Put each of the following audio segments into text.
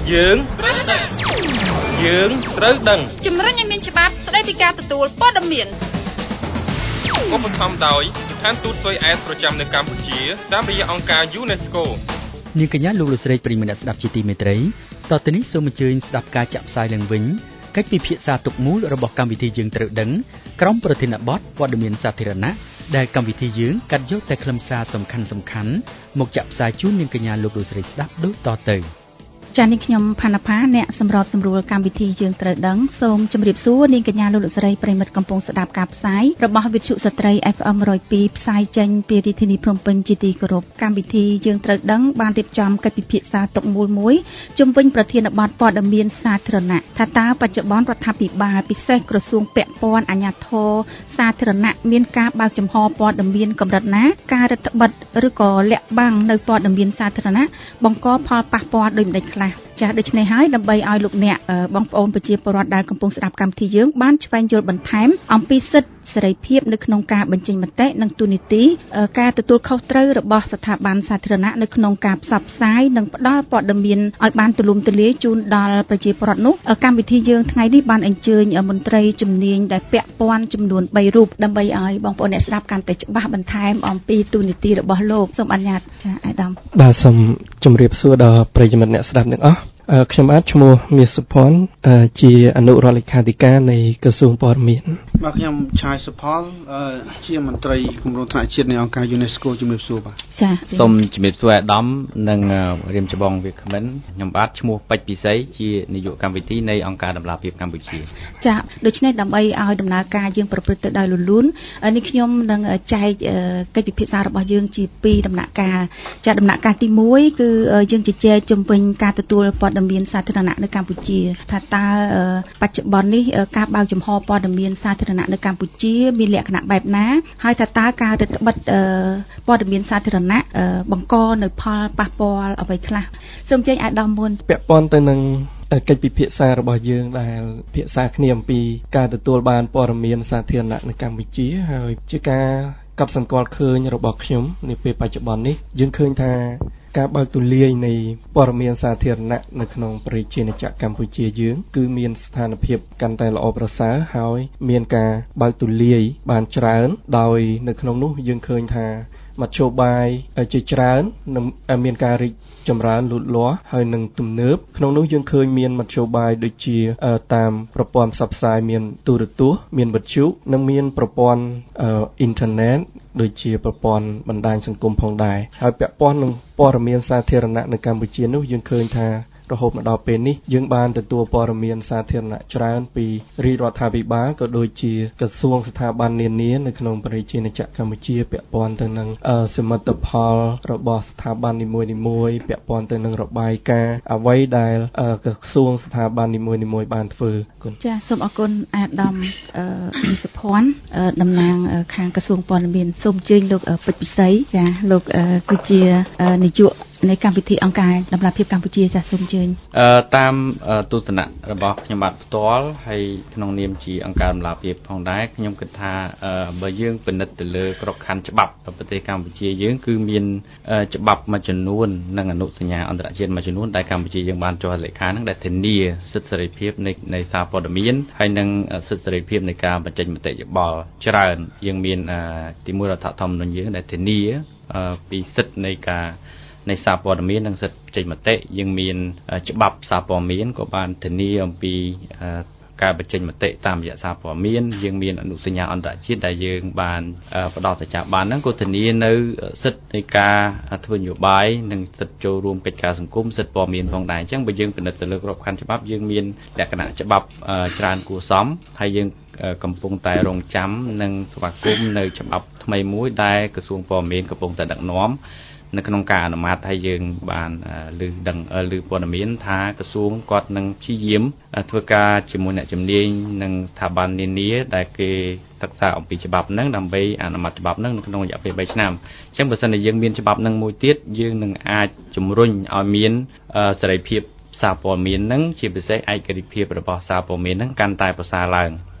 យើងត្រូវដឹងជំរុញឲ្យមានច្បាប់ស្តីពីការទទួលព័ត៌មានឧបត្ថម្ភដោយស្ថានទូតស៊ុយអែតប្រចាំនៅកម្ពុជាតាមរយៈអង្គការ UNESCO នាងកញ្ញាលោកលោកស្រីប្រិយមិត្តអ្នកស្ដាប់ជាទីមេត្រីតទៅនេះសូមអញ្ជើញស្ដាប់ការចាក់ផ្សាយឡើងវិញកិច្ចពិភាក្សាទុកមូលរបស់កម្មវិធីយើងត្រូវដឹងក្រុមប្រធានបទព័ត៌មានសាធារណៈដែលកម្មវិធីយើងកាត់យកតែខ្លឹមសារសំខាន់មកចាក់ផ្សាយជូននាងកញ្ញាលោកលោកស្រីស្ដាប់ដូចតទៅចា៎នេះខ្ញុំផាណាផាអ្នកសម្របសម្រួលកម្មវិធីយើងត្រូវដឹងសូមជម្រាបសួរនាងកញ្ញាលោកលោកស្រីប្រិយមិត្តកំពុងស្ដាប់ការផ្សាយរបស់វិទ្យុស្ត្រី FM 102ផ្សាយចេញពីរាជធានីភ្នំពេញជាទីគោរពកម្មវិធីយើងត្រូវដឹងបានរៀបចំកិច្ចពិភាក្សាទុកមូលមួយជុំវិញប្រធានបទព័ត៌មានសាធារណៈថាតើបច្ចុប្បន្នរដ្ឋាភិបាលពិសេសក្រសួងពាក់ព័ន្ធអាជ្ញាធរសាធារណៈមានការបើកចំហព័ត៌មានកម្រិតណាការរដ្ឋបិទឬក៏លាក់បាំងនៅព័ត៌មានសាធារណៈបង្កផលប៉ះពាល់ដោយម្ដេចខ្លះចា៎ដូច្នេះហើយដើម្បីឲ្យលោកអ្នកបងប្អូនប្រជាពលរដ្ឋដែលកំពុងស្ដាប់កម្មវិធីយើងបានស្វែងយល់បន្ថែមអំពីសិទ្ធិសេរីភាពនៅក្នុងការបញ្ចេញមតិនិងទូនីតិការទទួលខុសត្រូវរបស់ស្ថាប័នសាធារណៈនៅក្នុងការផ្សព្វផ្សាយនិងផ្ដល់ព័ត៌មានឲ្យបានទូលំទូលាយជូនដល់ប្រជាពលរដ្ឋនោះកម្មវិធីយើងថ្ងៃនេះបានអញ្ជើញមន្ត្រីជំនាញដែលពាក់ព័ន្ធចំនួន3រូបដើម្បីឲ្យបងប្អូនអ្នកស្ដាប់កាន់តែច្បាស់បន្ថែមអំពីទូនីតិរបស់លោកសូមអនុញ្ញាតចា៎អាដាមបាទសូមជម្រាបសួរដល់ប្រិយមិត្តអ្នកស្ដាប់ទាំងអស់ខ្ញុំបាទឈ្មោះមាសសុភ័ណ្ឌជាអនុរដ្ឋលេខាធិការនៃក្រសួងព័ត៌មានបាទខ្ញុំឆាយសុផលជាមន្ត្រីគម្រោងថ្នាក់ជាតិនៃអង្គការ UNESCO ជំរាបសួរបាទចា៎សូមជំរាបសួរអាដាមនិងរៀមច្បងវាគ្មិនខ្ញុំបាទឈ្មោះពេជ្រពិសីជានាយកកម្មវិធីនៃអង្គការដំណាភាពកម្ពុជាចា៎ដូច្នេះដើម្បីឲ្យដំណើរការយើងប្រព្រឹត្តទៅដោយរលូននេះខ្ញុំនឹងចែកកិច្ចពិភាក្សារបស់យើងជា2ដំណាក់កាលចា៎ដំណាក់កាលទី1គឺយើងជជែកជុំវិញការទទួលព័ត៌មានសាធារណៈនៅកម្ពុជាថាតើបច្ចុប្បន្ននេះការបើកចំហព័ត៌មានសាធារណៈនៅកម្ពុជាមានលក្ខណៈបែបណាហើយថាតើការរឹតបន្តឹងព័ត៌មានសាធារណៈបង្កនៅផលប៉ះពាល់អ្វីខ្លះសូមចេញអាដាមមុនពាក់ព័ន្ធទៅនឹងកិច្ចពិភាក្សារបស់យើងដែលពិភាក្សាគ្នាអំពីការទទួលបានព័ត៌មានសាធារណៈនៅកម្ពុជាហើយជាការកត់សម្គាល់ឃើញរបស់ខ្ញុំនាពេលបច្ចុប្បន្ននេះយើងឃើញថាការបើកទូលាយនៃព័ត៌មានសាធារណៈនៅក្នុងប្រជាជាតិកម្ពុជាយើងគឺមានស្ថានភាពកាន់តែល្អប្រសើរហើយមានការបើកទូលាយបានច្រើនដោយនៅក្នុងនោះយើងឃើញថាមធ្យោបាយជាច្រើននឹងមានការរីកចម្រើនលូតលាស់ហើយនឹងទំនើបក្នុងនោះយើងឃើញមានមធ្យោបាយដូចជាតាមប្រព័ន្ធផ្សព្វផ្សាយមានទូរទស្សន៍មានវិទ្យុនិងមានប្រព័ន្ធអ៊ីនធឺណិតដូចជាប្រព័ន្ធបណ្ដាញសង្គមផងដែរហើយពាក់ព័ន្ធនឹងព័ត៌មានសាធារណៈនៅកម្ពុជានោះយើងឃើញថារហូតមកដល់ពេលនេះយើងបានទទួលព័ត៌មានសាធារណៈច្រើនពីរាជរដ្ឋាភិបាលក៏ដូចជាក្រសួងស្ថាប័ននានានៅក្នុងប្រជាជាតិកម្ពុជាពាក់ព័ន្ធទៅនឹងសមិទ្ធផលរបស់ស្ថាប័ននីមួយៗពាក់ព័ន្ធទៅនឹងរបាយការណ៍អ្វីដែលក្រសួងស្ថាប័ននីមួយៗបានធ្វើគុណចាសូមអរគុណអាដាមវិសុភ័ណ្ឌតំណាងខាងក្រសួងព័ត៌មានសូមអញ្ជើញលោកពេជ្រពិសីចាលោកគឺជានាយកនៃកម្មវិធីអង្គការដំណាភាពកម្ពុជាចាសូមអញ្ជើញតាមទស្សនៈរបស់ខ្ញុំបាទផ្ទាល់ហើយក្នុងនាមជាអង្គការដំណាភាពផងដែរខ្ញុំគិតថាបើយើងពិនិត្យទៅលើក្របខ័ណ្ឌច្បាប់ប្រទេសកម្ពុជាយើងគឺមានច្បាប់មួយចំនួននិងអនុសញ្ញាអន្តរជាតិមួយចំនួនដែលកម្ពុជាយើងបានចុះហត្ថលេខាហ្នឹងដែលធានាសិទ្ធិសេរីភាពនៃសារព័ត៌មានហើយនិងសិទ្ធិសេរីភាពនៃការបញ្ចេញមតិយោបល់ច្រើនយើងមានទីមួយរដ្ឋធម្មនុញ្ញយើងដែលធានាពីសិទ្ធិនៃសារព័ត៌មាននិងសិទ្ធិបញ្ចេញមតិយើងមានច្បាប់សារព័ត៌មានក៏បានធានាអំពីការបញ្ចេញមតិតាមរយៈសារព័ត៌មានយើងមានអនុសញ្ញាអន្តរជាតិដែលយើងបានផ្ដល់សច្ចាប័នហ្នឹងក៏ធានានៅសិទ្ធិនៃការធ្វើនយោបាយនិងសិទ្ធិចូលរួមកិច្ចការសង្គមសិទ្ធិព័ត៌មានផងដែរអញ្ចឹងបើយើងពិនិត្យទៅលើក្របខ័ណ្ឌច្បាប់យើងមានលក្ខណៈច្បាប់ច្រើនគួរសមហើយយើងកំពុងតែរងចាំនិងស្វាគមន៍នៅច្បាប់ថ្មីមួយដែលក្រសួងព័ត៌មានកំពុងតែដឹកនាំនៅក្នុងការអនុម័តឲ្យយើងបានឮព័ត៌មានថាក្រសួងគាត់នឹងព្យាយាមធ្វើការជាមួយអ្នកជំនាញនិងស្ថាប័ននានាដែលគេសិក្សាអំពីច្បាប់ហ្នឹងដើម្បីអនុម័តច្បាប់ហ្នឹងនៅក្នុងរយៈពេល3ឆ្នាំអញ្ចឹងបើសិនជាយើងមានច្បាប់ហ្នឹងមួយទៀតយើងនឹងអាចជំរុញឲ្យមានសេរីភាពសារព័ត៌មានហ្នឹងជាពិសេសឯករាជ្យភាពរបស់សារព័ត៌មានហ្នឹងកាន់តែប្រសើរឡើង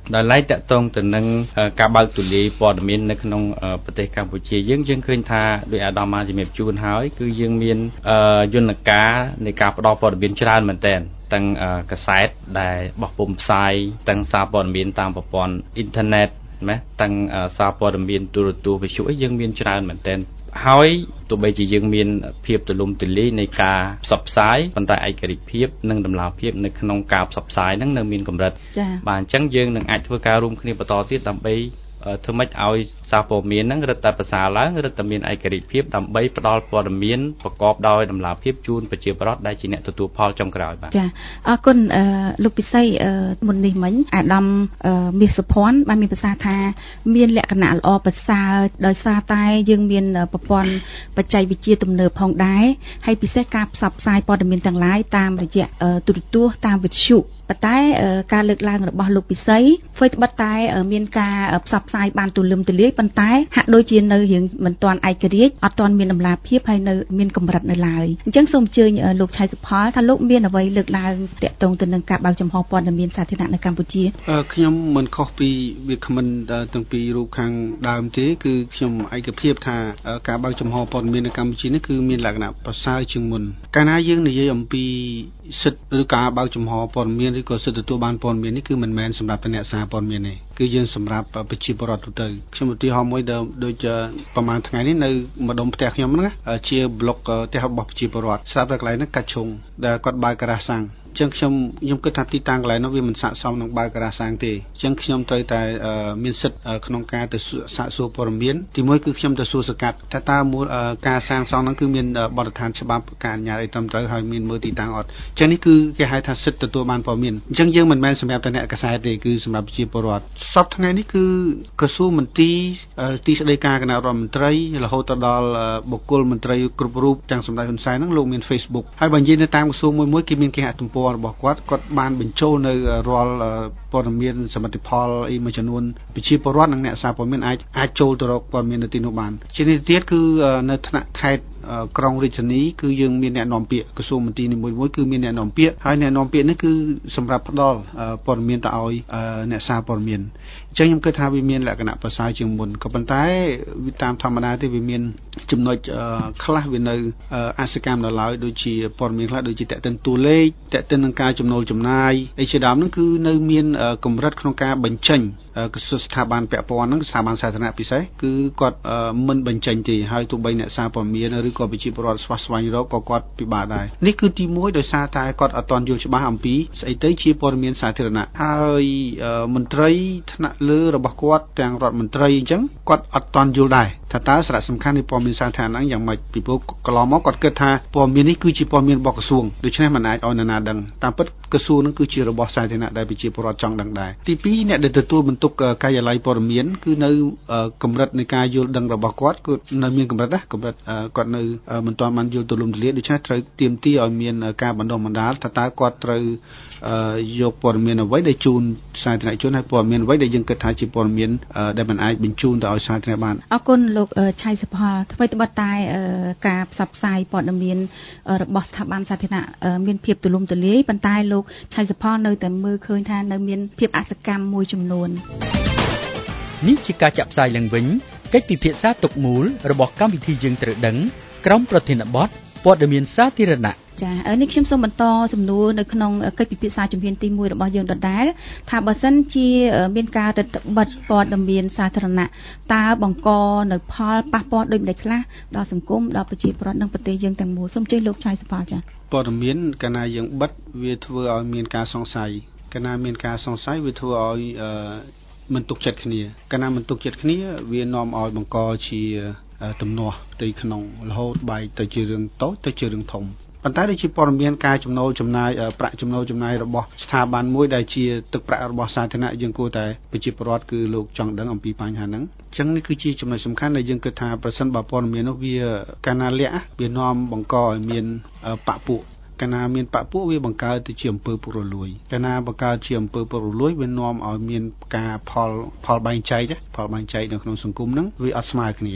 ដោយឡែកតកតងទៅនឹងការបើកទូលាយព័ត៌មាននៅក្នុងប្រទេសកម្ពុជាយើងឃើញថាដោយអាដាមបានជំរាបជូនហើយគឺយើងមានយន្តការនៃការផ្តល់ព័ត៌មានច្រើនមែនទែនទាំងកាសែតដែលបោះពុម្ពផ្សាយទាំងសារព័ត៌មានតាមប្រព័ន្ធអ៊ីនធឺណិតណាទាំងសារព័ត៌មានទូរទស្សន៍វិទ្យុយើងមានច្រើនមែនទែនហើយទោះបីជាយើងមានភាពទូលំទូលាយនៃការផ្សព្វផ្សាយប៉ុន្តែឯករាជ្យភាពនិងតម្លាភាពនៅក្នុងការផ្សព្វផ្សាយហ្នឹងនៅមានកម្រិតបាទអញ្ចឹងយើងនឹងអាចធ្វើការរួមគ្នាបន្តទៀតដើម្បីធ្វើម៉េចឲ្យសារព័ត៌មានហ្នឹងរឹតតែប្រសើរឡើងរឹតតែមានឯករាជ្យភាពដើម្បីផ្ដល់ព័ត៌មានប្រកបដោយតម្លាភាពជូនប្រជាពលរដ្ឋដែលជាអ្នកទទួលផលចុងក្រោយបាទចាអរគុណលោកពិសីមុននេះមិញអាដាមមាសសុភ័ណ្ឌបានមានប្រសាសន៍ថាមានលក្ខណៈល្អប្រសើរដោយសារតែយើងមានប្រព័ន្ធបច្ចេកវិទ្យាទំនើបផងដែរហើយពិសេសការផ្សព្វផ្សាយព័ត៌មានទាំងឡាយតាមរយៈទូរទស្សន៍តាមវិទ្យុប៉ុន្តែការលើកឡើងរបស់លោកពិសីធ្វើត្បិតតែមានការផ្សព្វផ្សាយបានទូលំទូលាយប៉ុន្តែហាក់ដូចជានៅរឿងមិនទាន់ឯករាជ្យអត់ទាន់មានតម្លាភាពហើយនៅមានកម្រិតនៅឡើយអញ្ចឹងសូមអញ្ជើញលោកឆៃសុផលថាលោកមានអ្វីលើកឡើងទាក់ទងទៅនឹងការបើកចំហព័ត៌មានសាធារណៈនៅកម្ពុជាខ្ញុំមិនខុសពីវាគ្មិនទាំងពីររូបខាងដើមទេគឺខ្ញុំឯកភាពថាការបើកចំហព័ត៌មាននៅកម្ពុជានេះគឺមានលក្ខណៈប្រសើរជាងមុនកាលណាយើងនិយាយអំពីសិទ្ធិឬការបើកចំហព័ត៌មានឬក៏សិទ្ធិទទួលបានព័ត៌មាននេះគឺមិនមែនសម្រាប់អ្នកសារព័ត៌មានទេគឺយើងសម្រាប់ប្រជាពលរដ្ឋទូទៅខ្ញុំឧទាហរណ៍មួយដូចប្រហែលថ្ងៃនេះនៅម្ដុំផ្ទះខ្ញុំហ្នឹងជាប្លុកផ្ទះរបស់ប្រជាពលរដ្ឋស្រាប់តែកន្លែងហ្នឹងកាច់ឈុងដែលគាត់បើកការ៉ាសាំងអញ្ចឹងខ្ញុំគិតថាទីតាំងកន្លែងនោះវាមិនស័ក្តិសមនឹងបើកការ៉ាសាំងទេអញ្ចឹងខ្ញុំត្រូវតែមានសិទ្ធិក្នុងការទៅសាកសួរព័ត៌មានទីមួយគឺខ្ញុំទៅសួរសកាត់ថាតើមូលការសាងសង់ហ្នឹងគឺមានបទដ្ឋានច្បាប់ការអនុញ្ញាតអីត្រឹមត្រូវហើយមានមើលទីតាំងអត់អញ្ចឹងនេះគឺគេហៅថាសិទ្ធិទទួលបានព័ត៌មានអញ្ចឹងយើងមិនមែនសម្រាប់តែអ្នកកាសែតទេគឺសម្រាប់ប្រជាពលរដ្ឋសពថ្ងៃនេះគឺក្រសួងមន្ទីរទីស្តីការគណៈរដ្ឋមន្ត្រីរហូតទៅដល់បុគ្គលមន្ត្រីគ្រប់រូបទាំងសម្ដេចហ៊ុនសែនហ្នឹងលោកមាន Facebook ហើយបើនិយាយនៅតាមក្រសួងមួយគេមានគេហទំព័ររបស់គាត់បានបញ្ចូលនៅរាល់ព័ត៌មានសមិទ្ធផលអីមួយចំនួនប្រជាពលរដ្ឋនិងអ្នកសារព័ត៌មានអាចចូលទៅរកព័ត៌មាននៅទីនោះបានជានេះទៀតគឺនៅថ្នាក់ខេត្តក្រុងរាជធានីគឺយើងមានអ្នកនាំពាក្យក្រសួងមន្ទីរនីមួយៗគឺមានអ្នកនាំពាក្យហើយអ្នកនាំពាក្យនេះគឺសម្រាប់ផ្ដល់ព័ត៌មានទៅឲ្យអ្នកសារព័ត៌មានអញ្ចឹងខ្ញុំគិតថាវាមានលក្ខណៈប្រសើរជាងមុនក៏ប៉ុន្តែវាតាមធម្មតាទេវាមានចំណុចខ្លះវានៅអសកម្មនៅឡើយដូចជាព័ត៌មានខ្លះដូចជាតេតិនតួលេខតេតិននឹងការចំណូលចំណាយអីជាដើមហ្នឹងគឺនៅមានកម្រិតក្នុងការបញ្ចេញក្រសួងស្ថាប័នពាក់ព័ន្ធហ្នឹងស្ថាប័នសាធារណៈពិសេសគឺគាត់មិនបញ្ចេញទេហើយទោះបីអ្នកសារព័ត៌មានឬក៏ប្រជាពលរដ្ឋស្វែងរកក៏គាត់ពិបាកដែរនេះគឺទី1ដោយសារតែគាត់អត់ទាន់យល់ច្បាស់អំពីស្អីទៅជាព័ត៌មានសាធារណៈហើយមន្ត្រីថ្នាក់លើរបស់គាត់ទាំងរដ្ឋមន្ត្រីអញ្ចឹងគាត់អត់ទាន់យល់ដែរថាតើសារៈសំខាន់នៃព័ត៌មានសាធារណៈយ៉ាងម៉េចពីព្រោះកន្លងមកគាត់គិតថាព័ត៌មាននេះគឺជាព័ត៌មានរបស់ក្រសួងដូច្នេះមិនអាចឲ្យនរណាដឹងតាមពិតក្រសួងនឹងគឺជារបស់សាធារណៈដែលប្រជាពលរដ្ឋចង់ដឹងដែរទី2អ្នកដែលទទួលបន្ទុកការិយាល័យព័ត៌មានគឺនៅកម្រិតនៃការយល់ដឹងរបស់គាត់គឺនៅមានកម្រិតគាត់នៅមិនទាន់បានយល់ទូលំទូលាយដូច្នេះត្រូវទាមទារឲ្យមានការបណ្ដុះបណ្ដាលថាតើគាត់ត្រូវយកព័ត៌មានអ្វីដែលជូនសាធារណជនហើយព័ត៌មានអ្វីដែលយើងគិតថាជាព័ត៌មានដែលមិនអាចបញ្ជូនទៅឲ្យសាធារណៈបានអរគុណលោកឆៃសុផលធ្វើត្បិតតែការផ្សព្វផ្សាយព័ត៌មានរបស់ស្ថាប័នសាធារណៈមានភាពទូលំទូលាយប៉ុន្តែលោកឆៃសុផលនៅតែមើលឃើញថានៅមានភាពអសកម្មមួយចំនួននេះជាការចាក់ផ្សាយឡើងវិញកិច្ចពិភាក្សាទុកមូលរបស់កម្មវិធីយើងត្រូវដឹងក្រុមប្រធានបទព័ត៌មានសាធារណៈចានេះខ្ញុំសូមបន្តសំណួរនៅក្នុងកិច្ចពិភាក្សាជំហានទី1របស់យើងដដែលថាបើសិនជាមានការរឹតបន្តឹងព័ត៌មានសាធារណៈតើបង្កនៅផលប៉ះពាល់ដូចម្តេចខ្លះដល់សង្គមដល់ប្រជាពលរដ្ឋនិងប្រទេសយើងទាំងមូលសូមជឿលោកឆៃសុផលចាព័ត៌មានកាលណាយើងបិទវាធ្វើឲ្យមានការសង្ស័យកាលណាមានការសង្ស័យវាធ្វើឲ្យមិនទុកចិត្តគ្នាកាលណាមិនទុកចិត្តគ្នាវានាំឲ្យបង្កជាទំនាស់ផ្ទៃក្នុងរហូតបែកទៅជារឿងតូចទៅជារឿងធំប៉ុន្តែដូចជាព័ត៌មានការចំណូលចំណាយប្រាក់ចំណូលចំណាយរបស់ស្ថាប័នមួយដែលជាទឹកប្រាក់របស់សាធារណៈយើងគួរតែប្រជាពលរដ្ឋគឺលោកចង់ដឹងអំពីបញ្ហាហ្នឹងអញ្ចឹងនេះគឺជាចំណុចសំខាន់ដែលយើងគិតថាប្រសិនបើព័ត៌មាននោះវាកាលណាលាក់វានាំបង្កឲ្យមានបពុះកាលណាមានបពុះវាបង្កើតទៅជាអំពើពុករលួយកាលណាបង្កើតជាអំពើពុករលួយវានាំឲ្យមានការផលបែងចែកនៅក្នុងសង្គមហ្នឹងវាអត់ស្មើគ្នា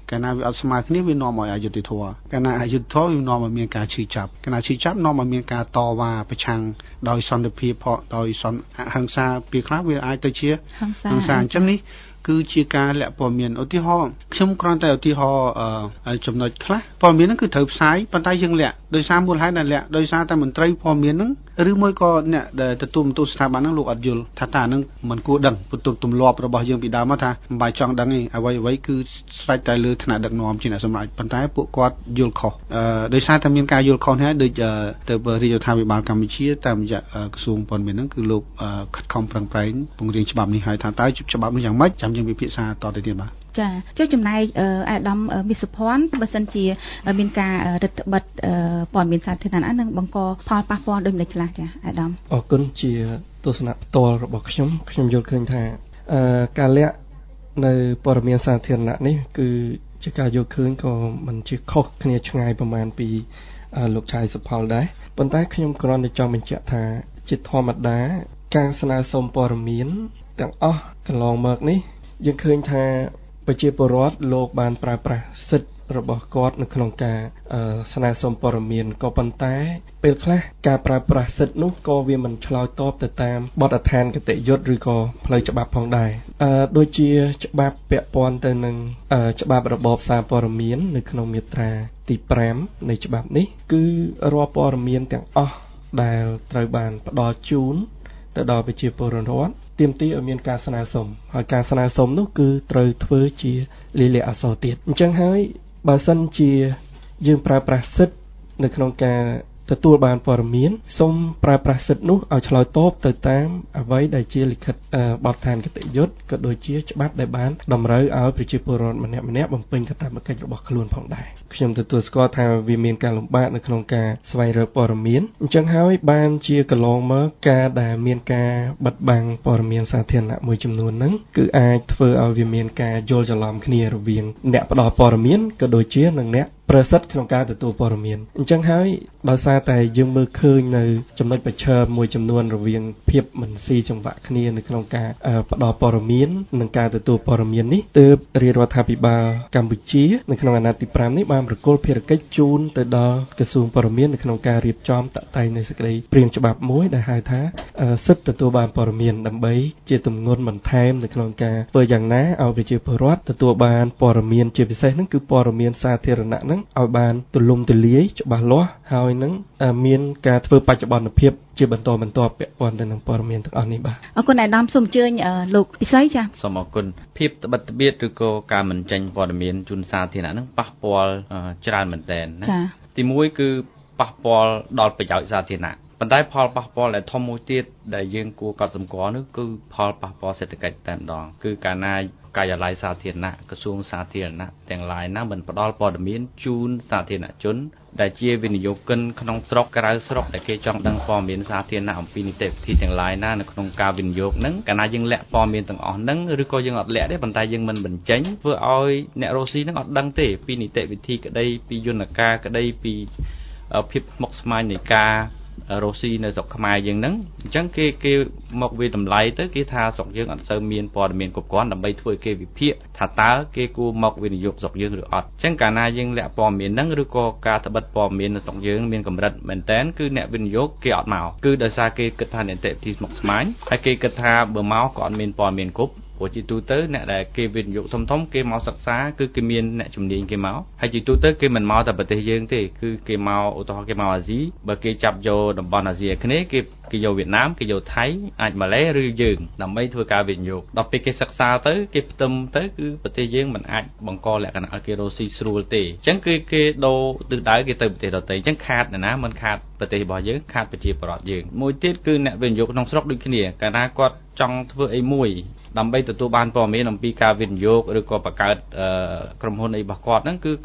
កាលណាវាអត់ស្មើគ្នាវានាំឲ្យអយុត្តិធម៌កាលណាអយុត្តិធម៌វានាំឲ្យមានការឈឺចាប់កាលណាឈឺចាប់នាំឲ្យមានការតវ៉ាប្រឆាំងដោយសន្តិភាពដោយសន្តិហិង្សាពេលខ្លះវាអាចទៅជាហិង្សាអញ្ចឹងនេះគឺជាការលាក់ព័ត៌មានឧទាហរណ៍ខ្ញុំគ្រាន់តែឧទាហរណ៍ចំណុចខ្លះព័ត៌មានហ្នឹងគឺត្រូវផ្សាយប៉ុន្តែយើងលាក់ដោយសារមូលហេតុដែលលាក់ដោយសារតែមន្ត្រីព័ត៌មានហ្នឹងឬមួយក៏អ្នកដែលទទួលបន្ទុកស្ថាប័នហ្នឹងលោកអត់យល់ថាតើហ្នឹងមិនគួរដឹងពុទ្ធទម្លាប់របស់យើងពីដើមមកថាមិនបាច់ចង់ដឹងទេអ្វីគឺស្រេចតែលើថ្នាក់ដឹកនាំជាអ្នកសម្រេចប៉ុន្តែពួកគាត់យល់ខុសដោយសារតែមានការយល់ខុសនេះដូចទៅរាជរដ្ឋាភិបាលកម្ពុជាតាមរយៈក្រសួងព័ត៌មានហ្នឹងគឺលោកខិតខំប្រឹងប្រែងពង្រៀនច្បាប់នេះឲ្យថាតើច្បាប់នេះយ៉ាងម៉េចចាំយើងពិភាក្សាតទៅទៀតបាទចាចុះចំណែកអាដាមមាសភ័ណ្ឌបើសិនជាមានការរដ្ឋបិទព័ត៌មានសាធារណៈនឹងបង្កផលប៉ះពាល់ដូចម្តេចខ្លះចាអាដាមអរគុណជាទស្សនៈផ្ទាល់របស់ខ្ញុំយល់ឃើញថាការលាក់នៅព័ត៌មានសាធារណៈនេះគឺជាការយល់ឃើញក៏មិនជាខុសគ្នាឆ្ងាយប្រមាណពីលោកឆៃសុផលដែរប៉ុន្តែខ្ញុំគ្រាន់តែចង់បញ្ជាក់ថាជាធម្មតាការស្នើសុំព័ត៌មានទាំងអស់កន្លងមកនេះយើងឃើញថាប្រជាពលរដ្ឋលោកបានប្រើប្រាស់សិទ្ធិរបស់គាត់នៅក្នុងការស្នើសុំព័ត៌មានក៏ប៉ុន្តែពេលខ្លះការប្រើប្រាស់សិទ្ធិនោះក៏វាមិនឆ្លើយតបទៅតាមបទដ្ឋានគតិយុត្តឬក៏ផ្លូវច្បាប់ផងដែរដូចជាច្បាប់ពាក់ព័ន្ធទៅនឹងច្បាប់របបសារព័ត៌មាននៅក្នុងមាត្រាទី5នៃច្បាប់នេះគឺរាល់ព័ត៌មានទាំងអស់ដែលត្រូវបានផ្ដល់ជូនទៅដល់ប្រជាពលរដ្ឋទាមទារឲ្យមានការស្នើសុំហើយការស្នើសុំនោះគឺត្រូវធ្វើជាលាយលក្ខណ៍អក្សរទៀតអញ្ចឹងហើយបើសិនជាយើងប្រើប្រាស់សិទ្ធិនៅក្នុងការទទួលបានព័ត៌មានសូមប្រើប្រាស់សិទ្ធិនោះឲ្យឆ្លើយតបទៅតាមអ្វីដែលជាលិខិតបទដ្ឋានគតិយុត្តក៏ដូចជាច្បាប់ដែលបានតម្រូវឲ្យប្រជាពលរដ្ឋម្នាក់ៗបំពេញកាតព្វកិច្ចរបស់ខ្លួនផងដែរខ្ញុំទទួលស្គាល់ថាវាមានការលំបាកនៅក្នុងការស្វែងរកព័ត៌មានអញ្ចឹងហើយបានជាកន្លងមកការដែលមានការបិទបាំងព័ត៌មានសាធារណៈមួយចំនួនហ្នឹងគឺអាចធ្វើឲ្យវាមានការយល់ច្រឡំគ្នារវាងអ្នកផ្ដល់ព័ត៌មានក៏ដូចជានឹងអ្នកប្រសិទ្ធក្នុងការទទួលព័ត៌មានអញ្ចឹងហើយដោយសារតែយើងមើលឃើញនៅចំណុចប្រឈមមួយចំនួនរវាងភាពមិនស៊ីចង្វាក់គ្នានៅក្នុងការផ្ដល់ព័ត៌មាននិងការទទួលព័ត៌មាននេះទើបរាជរដ្ឋាភិបាលកម្ពុជានៅក្នុងអាណត្តិទី5នេះបានប្រគល់ភារកិច្ចជូនទៅដល់ក្រសួងព័ត៌មាននៅក្នុងការរៀបចំតាក់តែងនៅសេចក្តីព្រាងច្បាប់មួយដែលហៅថាសិទ្ធិទទួលបានព័ត៌មានដើម្បីជាទម្ងន់បន្ថែមនៅក្នុងការធ្វើយ៉ាងណាឲ្យប្រជាពលរដ្ឋទទួលបានព័ត៌មានជាពិសេសហ្នឹងគឺព័ត៌មានសាធារណៈហ្នឹងឲ្យបានទូលំទូលាយច្បាស់លាស់ហើយនឹងមានការធ្វើបច្ចុប្បន្នភាពជាបន្តបន្ទាប់ពាក់ព័ន្ធទៅនឹងព័ត៌មានទាំងអស់នេះបាទអរគុណអាដាមសូមអញ្ជើញលោកពិសីចា៎សូមអរគុណភាពត្បិតត្បៀតឬក៏ការមិនចេញព័ត៌មានជូនសាធារណៈនឹងប៉ះពាល់ច្រើនមែនទែនណាទី1គឺប៉ះពាល់ដល់ប្រយោជន៍សាធារណៈប៉ុន្តែផលប៉ះពាល់ដែលធំមួយទៀតដែលយើងគួរកត់សម្គាល់នោះគឺផលប៉ះពាល់សេដ្ឋកិច្ចតែម្ដងគឺកាលណាការិយាល័យសាធារណៈក្រសួងសាធារណៈទាំងឡាយណាមិនផ្ដល់ព័ត៌មានជូនសាធារណជនដែលជាវិនិយោគិនក្នុងស្រុកក្រៅស្រុកដែលគេចង់ដឹងព័ត៌មានសាធារណៈអំពីនីតិវិធីទាំងឡាយណានៅក្នុងការវិនិយោគហ្នឹងកាលណាយើងលាក់ព័ត៌មានទាំងអស់ហ្នឹងឬក៏យើងអត់លាក់ទេប៉ុន្តែយើងមិនបញ្ចេញធ្វើឲ្យអ្នករស់ស៊ីហ្នឹងអត់ដឹងទេពីនីតិវិធីក្តីពីយន្តការក្តីពីភាពស្មុគស្មាញនៃការរស់ស៊ីនៅស្រុកខ្មែរយើងហ្នឹងអញ្ចឹងគេមកវាតម្លៃទៅគេថាស្រុកយើងអត់សូវមានព័ត៌មានគ្រប់គ្រាន់ដើម្បីធ្វើគេវិភាគថាតើគេគួរមកវិនិយោគស្រុកយើងឬអត់អញ្ចឹងកាលណាយើងលាក់ព័ត៌មានហ្នឹងឬក៏ការត្បិតព័ត៌មាននៅស្រុកយើងមានកម្រិតមែនតើគឺអ្នកវិនិយោគគេអត់មកគឺដោយសារគេគិតថានីតិវិធីស្មុគស្មាញហើយគេគិតថាបើមកក៏អត់មានព័ត៌មានគ្រប់ព្រោះជាទូទៅអ្នកដែលគេវិនិយោគធំគេមកសិក្សាគឺគេមានអ្នកជំនាញគេមកហើយជាទូទៅគេមិនមកតែប្រទេសយើងទេគឺគេមកឧទាហរណ៍គេមកអាស៊ីបើគេចាប់យកតំបន់អាស៊ីអាគ្នេយ៍គេយកវៀតណាមគេយកថៃអាចម៉ាឡេឬយើងដើម្បីធ្វើការវិនិយោគដល់ពេលគេសិក្សាទៅគេផ្ទឹមទៅគឺប្រទេសយើងមិនអាចបង្កលក្ខណៈឲ្យគេរស់ស៊ីស្រួលទេអញ្ចឹងគឺគេដូរទិសដៅគេទៅប្រទេសដទៃអញ្ចឹងខាតណាមិនខាតប្រទេសរបស់យើងខាតប្រជាពលរដ្ឋយើងមួយទៀតគឺអ្នកវិនិយោគក្នុងស្រុកដូចគ្នាកាលណាគាត់ចង់ធ្វើអីមួយដើម្បីទទួលបានព័ត៌មានអំពីការវិនិយោគឬក៏បង្កើតក្រុមហ៊ុនអីរបស់គាត់ហ្នឹងគឺគាត់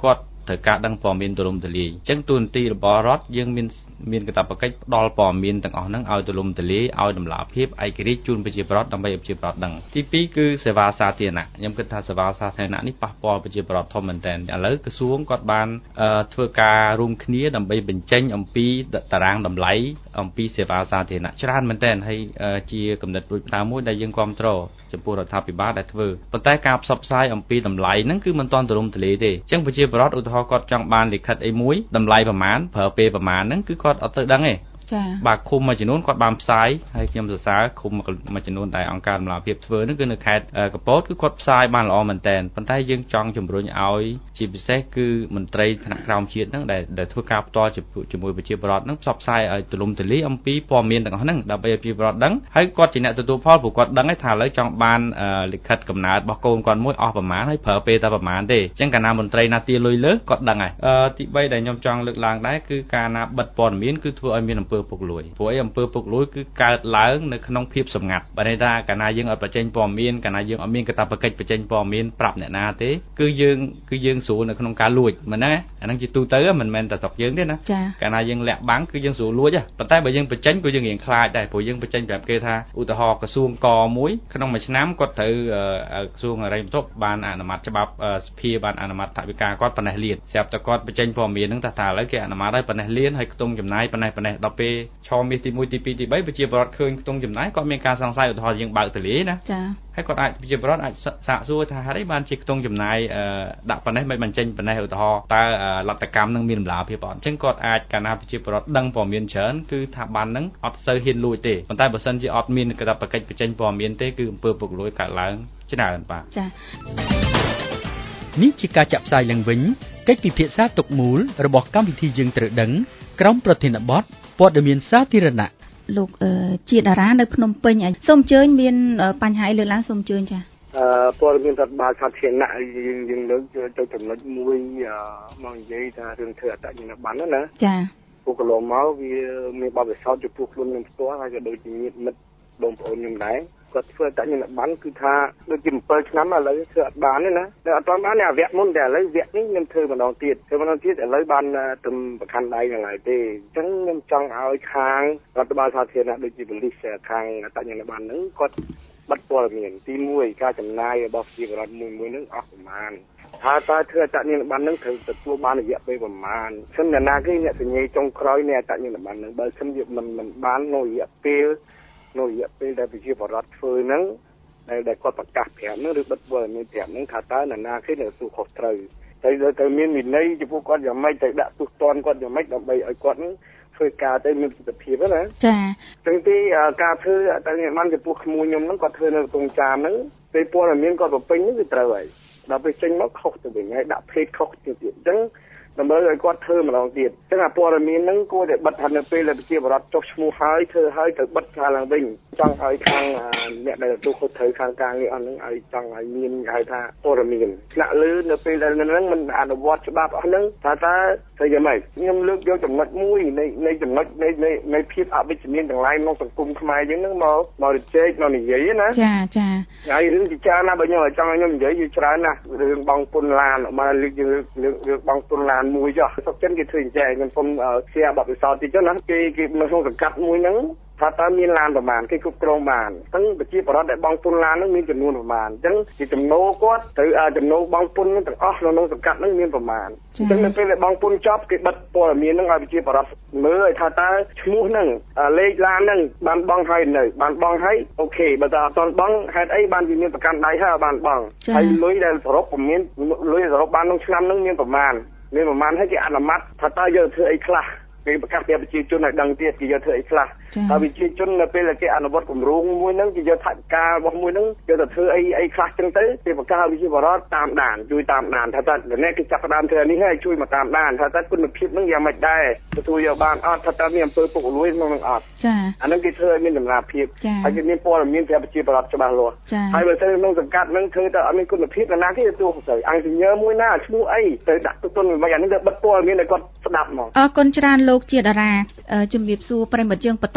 ត្រូវការដឹងព័ត៌មានទូលំទូលាយអញ្ចឹងទូនទីរបស់រដ្ឋយើងមានកាតព្វកិច្ចផ្ដល់ព័ត៌មានទាំងអស់ហ្នឹងឲ្យទូលំទូលាយឲ្យតម្លាភាពឯករាជ្យជូនប្រជាពលរដ្ឋដើម្បីឲ្យប្រជាពលរដ្ឋដឹងទី2គឺសេវាសាធារណៈខ្ញុំគិតថាសេវាសាធារណៈនេះប៉ះពាល់ប្រជាពលរដ្ឋធំមែនទែនឥឡូវក្រសួងគាត់បានធ្វើការរួមគ្នាដើម្បីបញ្ចេញអំពីតារាងតម្លៃអំពីសេវាសាធារណៈច្រើនមែនទែនហើយជាគំនិតរួចផ្ដើមមួយដែលយើងគ្រប់គ្រងចំពោះរដ្ឋាភិបាលដែលធ្វើប៉ុន្តែការផ្សព្វផ្សាយអំពីតម្លៃហ្នឹងគឺមិនទាន់ទូលំទូលាយទេអញ្ចឹងប្រជាពលរដ្ឋឧទាហរណ៍គាត់ចង់បានលិខិតអីមួយតម្លៃប្រមាណប្រើពេលប្រមាណហ្នឹងគឺគាត់អត់ទៅដឹងទេចា៎បាទឃុំមួយចំនួនគាត់បានផ្សាយហើយខ្ញុំសរសើរឃុំមួយចំនួនដែលអង្គការដំណាភិបធ្វើហ្នឹងគឺនៅខេត្តកំពតគឺគាត់ផ្សាយបានល្អមែនទែនប៉ុន្តែយើងចង់ជំរុញឲ្យជាពិសេសគឺមន្ត្រីថ្នាក់ក្រោមជាតិហ្នឹងដែលធ្វើការផ្ទាល់ជាមួយប្រជាពលរដ្ឋហ្នឹងផ្សព្វផ្សាយឲ្យទូលំទូលាយអំពីព័ត៌មានទាំងអស់ហ្នឹងដើម្បីឲ្យប្រជាពលរដ្ឋដឹងហើយគាត់ជាអ្នកទទួលផលព្រោះគាត់ដឹងថាឥឡូវចង់បានលិខិតកំណើតរបស់កូនគាត់មួយអស់ប្រមាណហើយប្រើពេលតែប្រមាណទេអញ្ចឹងកាលណាមន្ត្រីណាទាលុយលើគាត់ដឹងហើយទី3ដែលខ្ញុំចង់លើកឡើងដែរគឺការណាបិទព័ត៌មានគឺធ្វើឲ្យមានអំពើពុករលួយព្រោះអំពើពុករលួយគឺកើតឡើងនៅក្នុងភាពសម្ងាត់បើន័យថាកាលណាយើងអត់បញ្ចេញព័ត៌មានកាលណាយើងអត់មានកាតព្វកិច្ចបញ្ចេញព័ត៌មានប្រាប់អ្នកណាទេគឺយើងស្រួលនៅក្នុងការលួចមែនទេអាហ្នឹងជាទូទៅមិនមែនតែស្រុកយើងទេណាកាលណាយើងលាក់បាំងគឺយើងស្រួលលួចប៉ុន្តែបើយើងបញ្ចេញក៏យើងរៀងខ្លាចដែរព្រោះយើងបញ្ចេញប្រាប់គេថាឧទាហរណ៍ក្រសួងកមួយក្នុងមួយឆ្នាំគាត់ត្រូវក្រសួងហិរញ្ញវត្ថុបានអនុម័តច្បាប់សភាបានអនុម័តថវិកាគាត់ប៉ុណ្ណេះលានស្រាប់តែគាត់បញ្ចេញព័ត៌មានហ្នឹងថាឥឡូវគេអនុម័តហើយប៉ុណ្ណេះលានហើយខ្ទង់ចំណាយប៉ុណ្ណេះដល់ពេលឆមាសទី1ទី2ទី3ប្រជាពលរដ្ឋឃើញខ្ទង់ចំណាយគាត់មានការសង្ស័យឧទាហរណ៍យើងបើកទលាណាចាហើយគាត់អាចប្រជាពលរដ្ឋអាចសាកសួរថាហេតុអីបានជាខ្ទង់ចំណាយដាក់ប៉ុណ្ណេះមិនបញ្ចេញប៉ុណ្ណេះឧទាហរណ៍តើលទ្ធកម្មនឹងមានតម្លាភាពអត់អញ្ចឹងគាត់អាចកាលណាប្រជាពលរដ្ឋដឹងព័ត៌មានច្រើនគឺថាបាននឹងអត់សូវហ៊ានលួចទេប៉ុន្តែបើសិនជាអត់មានកាតព្វកិច្ចបញ្ចេញព័ត៌មានទេគឺអំពើពុករលួយកើតឡើងច្រើនបាទចានេះជាការចាក់ផ្សាយឡើងវិញកិច្ចពិភាក្សាទុកមូលរបស់កម្មវិធីយើងត្រូវដឹងក្រុមប្រធានបទព័ត៌មានសាធារណៈលោកជាតារានៅភ្នំពេញសូមអញ្ជើញមានបញ្ហាអីលើកឡើងសូមអញ្ជើញចាព័ត៌មានរដ្ឋបាលសាធារណៈយើងលើកទៅចំណុចមួយមកនិយាយថារឿងធ្វើអត្តញ្ញាណប័ណ្ណណាចាពួកកន្លងមកវាមានបទពិសោធន៍ចំពោះខ្លួនខ្ញុំផ្ទាល់ហើយក៏ដូចជាញាតិមិត្តបងប្អូនខ្ញុំដែរគាត់ធ្វើអត្តញ្ញាណប័ណ្ណគឺថាដូចជា7ឆ្នាំឥឡូវធ្វើអត់បានទេណាតែអត់បាននេះអាវគ្គមុនតែឥឡូវវគ្គនេះខ្ញុំធ្វើម្ដងទៀតឥឡូវបានទៅប្រកាន់ដៃនៅឡើយទេអញ្ចឹងខ្ញុំចង់ឲ្យខាងរដ្ឋបាលសាធារណៈដូចជាប៉ូលីសខាងអត្តញ្ញាណប័ណ្ណហ្នឹងគាត់បាត់ព័ត៌មានទី1ការចំណាយរបស់ប្រជាពលរដ្ឋមួយហ្នឹងអស់ប្រមាណថាតើធ្វើអត្តញ្ញាណប័ណ្ណហ្នឹងត្រូវទទួលបានរយៈពេលប្រមាណសិនណាគេអ្នកសញ្ញាចុងក្រោយនៃអត្តញ្ញាណប័ណ្ណហ្នឹងបើសិនជាមិនបាននៅរយៈពេលដែលប្រជាពលរដ្ឋធ្វើហ្នឹងដែលគាត់ប្រកាសប្រាប់ហ្នឹងឬបិទព័ត៌មានប្រាប់ហ្នឹងថាតើណាគេនៅទូខុសត្រូវតែមានវិន័យចំពោះគាត់យ៉ាងម៉េចទៅដាក់ទោសទណ្ឌគាត់យ៉ាងម៉េចដើម្បីឲ្យគាត់ហ្នឹងធ្វើការទៅមានប្រសិទ្ធភាពណាចាចឹងទីការធ្វើអត្តញ្ញាណប័ណ្ណចំពោះក្មួយខ្ញុំហ្នឹងគាត់ធ្វើនៅកំពង់ចាមហ្នឹងពេលព័ត៌មានគាត់បំពេញហ្នឹងគឺត្រូវហើយដល់ពេលចេញមកខុសទៅវិញហើយដាក់ភេទខុសទៀតអញ្ចឹងដើម្បីឲ្យគាត់ធ្វើម្ដងទៀតអញ្ចឹងអាព័ត៌មានហ្នឹងគួរតែបិទថានៅពេលដែលប្រជាពលរដ្ឋចុះឈ្មោះហើយធ្វើហើយទៅបិទថាឡើងវិញចង់ឲ្យខាងអ្នកដែលទទួលខុសត្រូវខាងការងារអស់ហ្នឹងឲ្យចង់ឲ្យមានហៅថាព័ត៌មានឆ្លាក់លើនៅពេលដែលហ្នឹងមិនអនុវត្តច្បាប់អស់ហ្នឹងថាតើធ្វើយ៉ាងម៉េចខ្ញុំលើកយកចំណុចមួយនៃចំណុចនៃភាពអវិជ្ជមានទាំងឡាយក្នុងសង្គមខ្មែរយើងហ្នឹងមកជជែកមកនិយាយណាចាហើយរឿងជាច្រើនណាបើខ្ញុំចង់ឲ្យខ្ញុំនិយាយយូរច្រើនណាស់រឿងបងពុនឡានមកលើករឿងបងពុនឡានមួយចុះសុខចិនគេធ្វើអញ្ចឹងខ្ញុំពុំជាបបិសោតតិចណាគេនៅក្នុងសង្កាត់មួយហ្នឹងថាតើមានឡានប្រមាណគេគ្រប់គ្រងបានអញ្ចឹងប្រជាពលរដ្ឋដែលបង់ពន្ធឡានហ្នឹងមានចំនួនប្រមាណអញ្ចឹងជាចំណូលគាត់ត្រូវចំណូលបង់ពន្ធទាំងអស់ក្នុងសង្កាត់ហ្នឹងមានប្រមាណអញ្ចឹងនៅពេលដែលបង់ពន្ធចប់គេបិទព័ត៌មានហ្នឹងឲ្យប្រជាពលរដ្ឋមើលឲ្យថាតើឈ្មោះហ្នឹងលេខឡានហ្នឹងបានបង់ហើយនៅបានបង់ហើយអូខេបើតើអត់ទាន់បង់ហេតុអីបានវាមានប្រកាន់ដៃហើយបានបង់ហើយលុយដែលសរុបមានលុយសរុបបានក្នុងឆ្នាំហ្នឹងមានប្រមាណហើយគេអនុម័តថាតើយកធ្វើអីខ្លះគេប្រកាសប្រាប់ប្រជាជនឲ្យដឹងទៀតគេយកធ្វើអីខ្លះហើយប្រជាជននៅពេលដែលគេអនុវត្តគម្រោងមួយហ្នឹងគេយកថវិការបស់មួយហ្នឹងយកទៅធ្វើអីខ្លះចឹងទៅគេប្រកាសឲ្យប្រជាពលរដ្ឋតាមដានជួយតាមដានថាតើអ្នកគេចាប់ផ្ដើមធ្វើនេះហើយជួយមកតាមដានថាតើគុណភាពហ្នឹងយ៉ាងម៉េចដែរទទួលយកបានអត់ថាតើមានអំពើពុករលួយក្នុងហ្នឹងអត់ចាអាហ្នឹងគេធ្វើឲ្យមានតម្លាភាពហើយគេមានព័ត៌មានប្រាប់ប្រជាពលរដ្ឋច្បាស់លាស់ហើយបើទៅក្នុងសង្កាត់ហ្នឹងធ្វើទៅអត់មានគុណភាពណាគេទទួលខុសត្រូវអង្គសញ្ញាមួយណាឈ្មោះអីទៅដាក់ទុនមិនអានេះទៅបិទព័ត៌មានឲ្យគាត់ស្ដាប់មកអរគុណច្រើនលោកជាតារាជំរាបសួរប្រិមត្តយើងបន្ត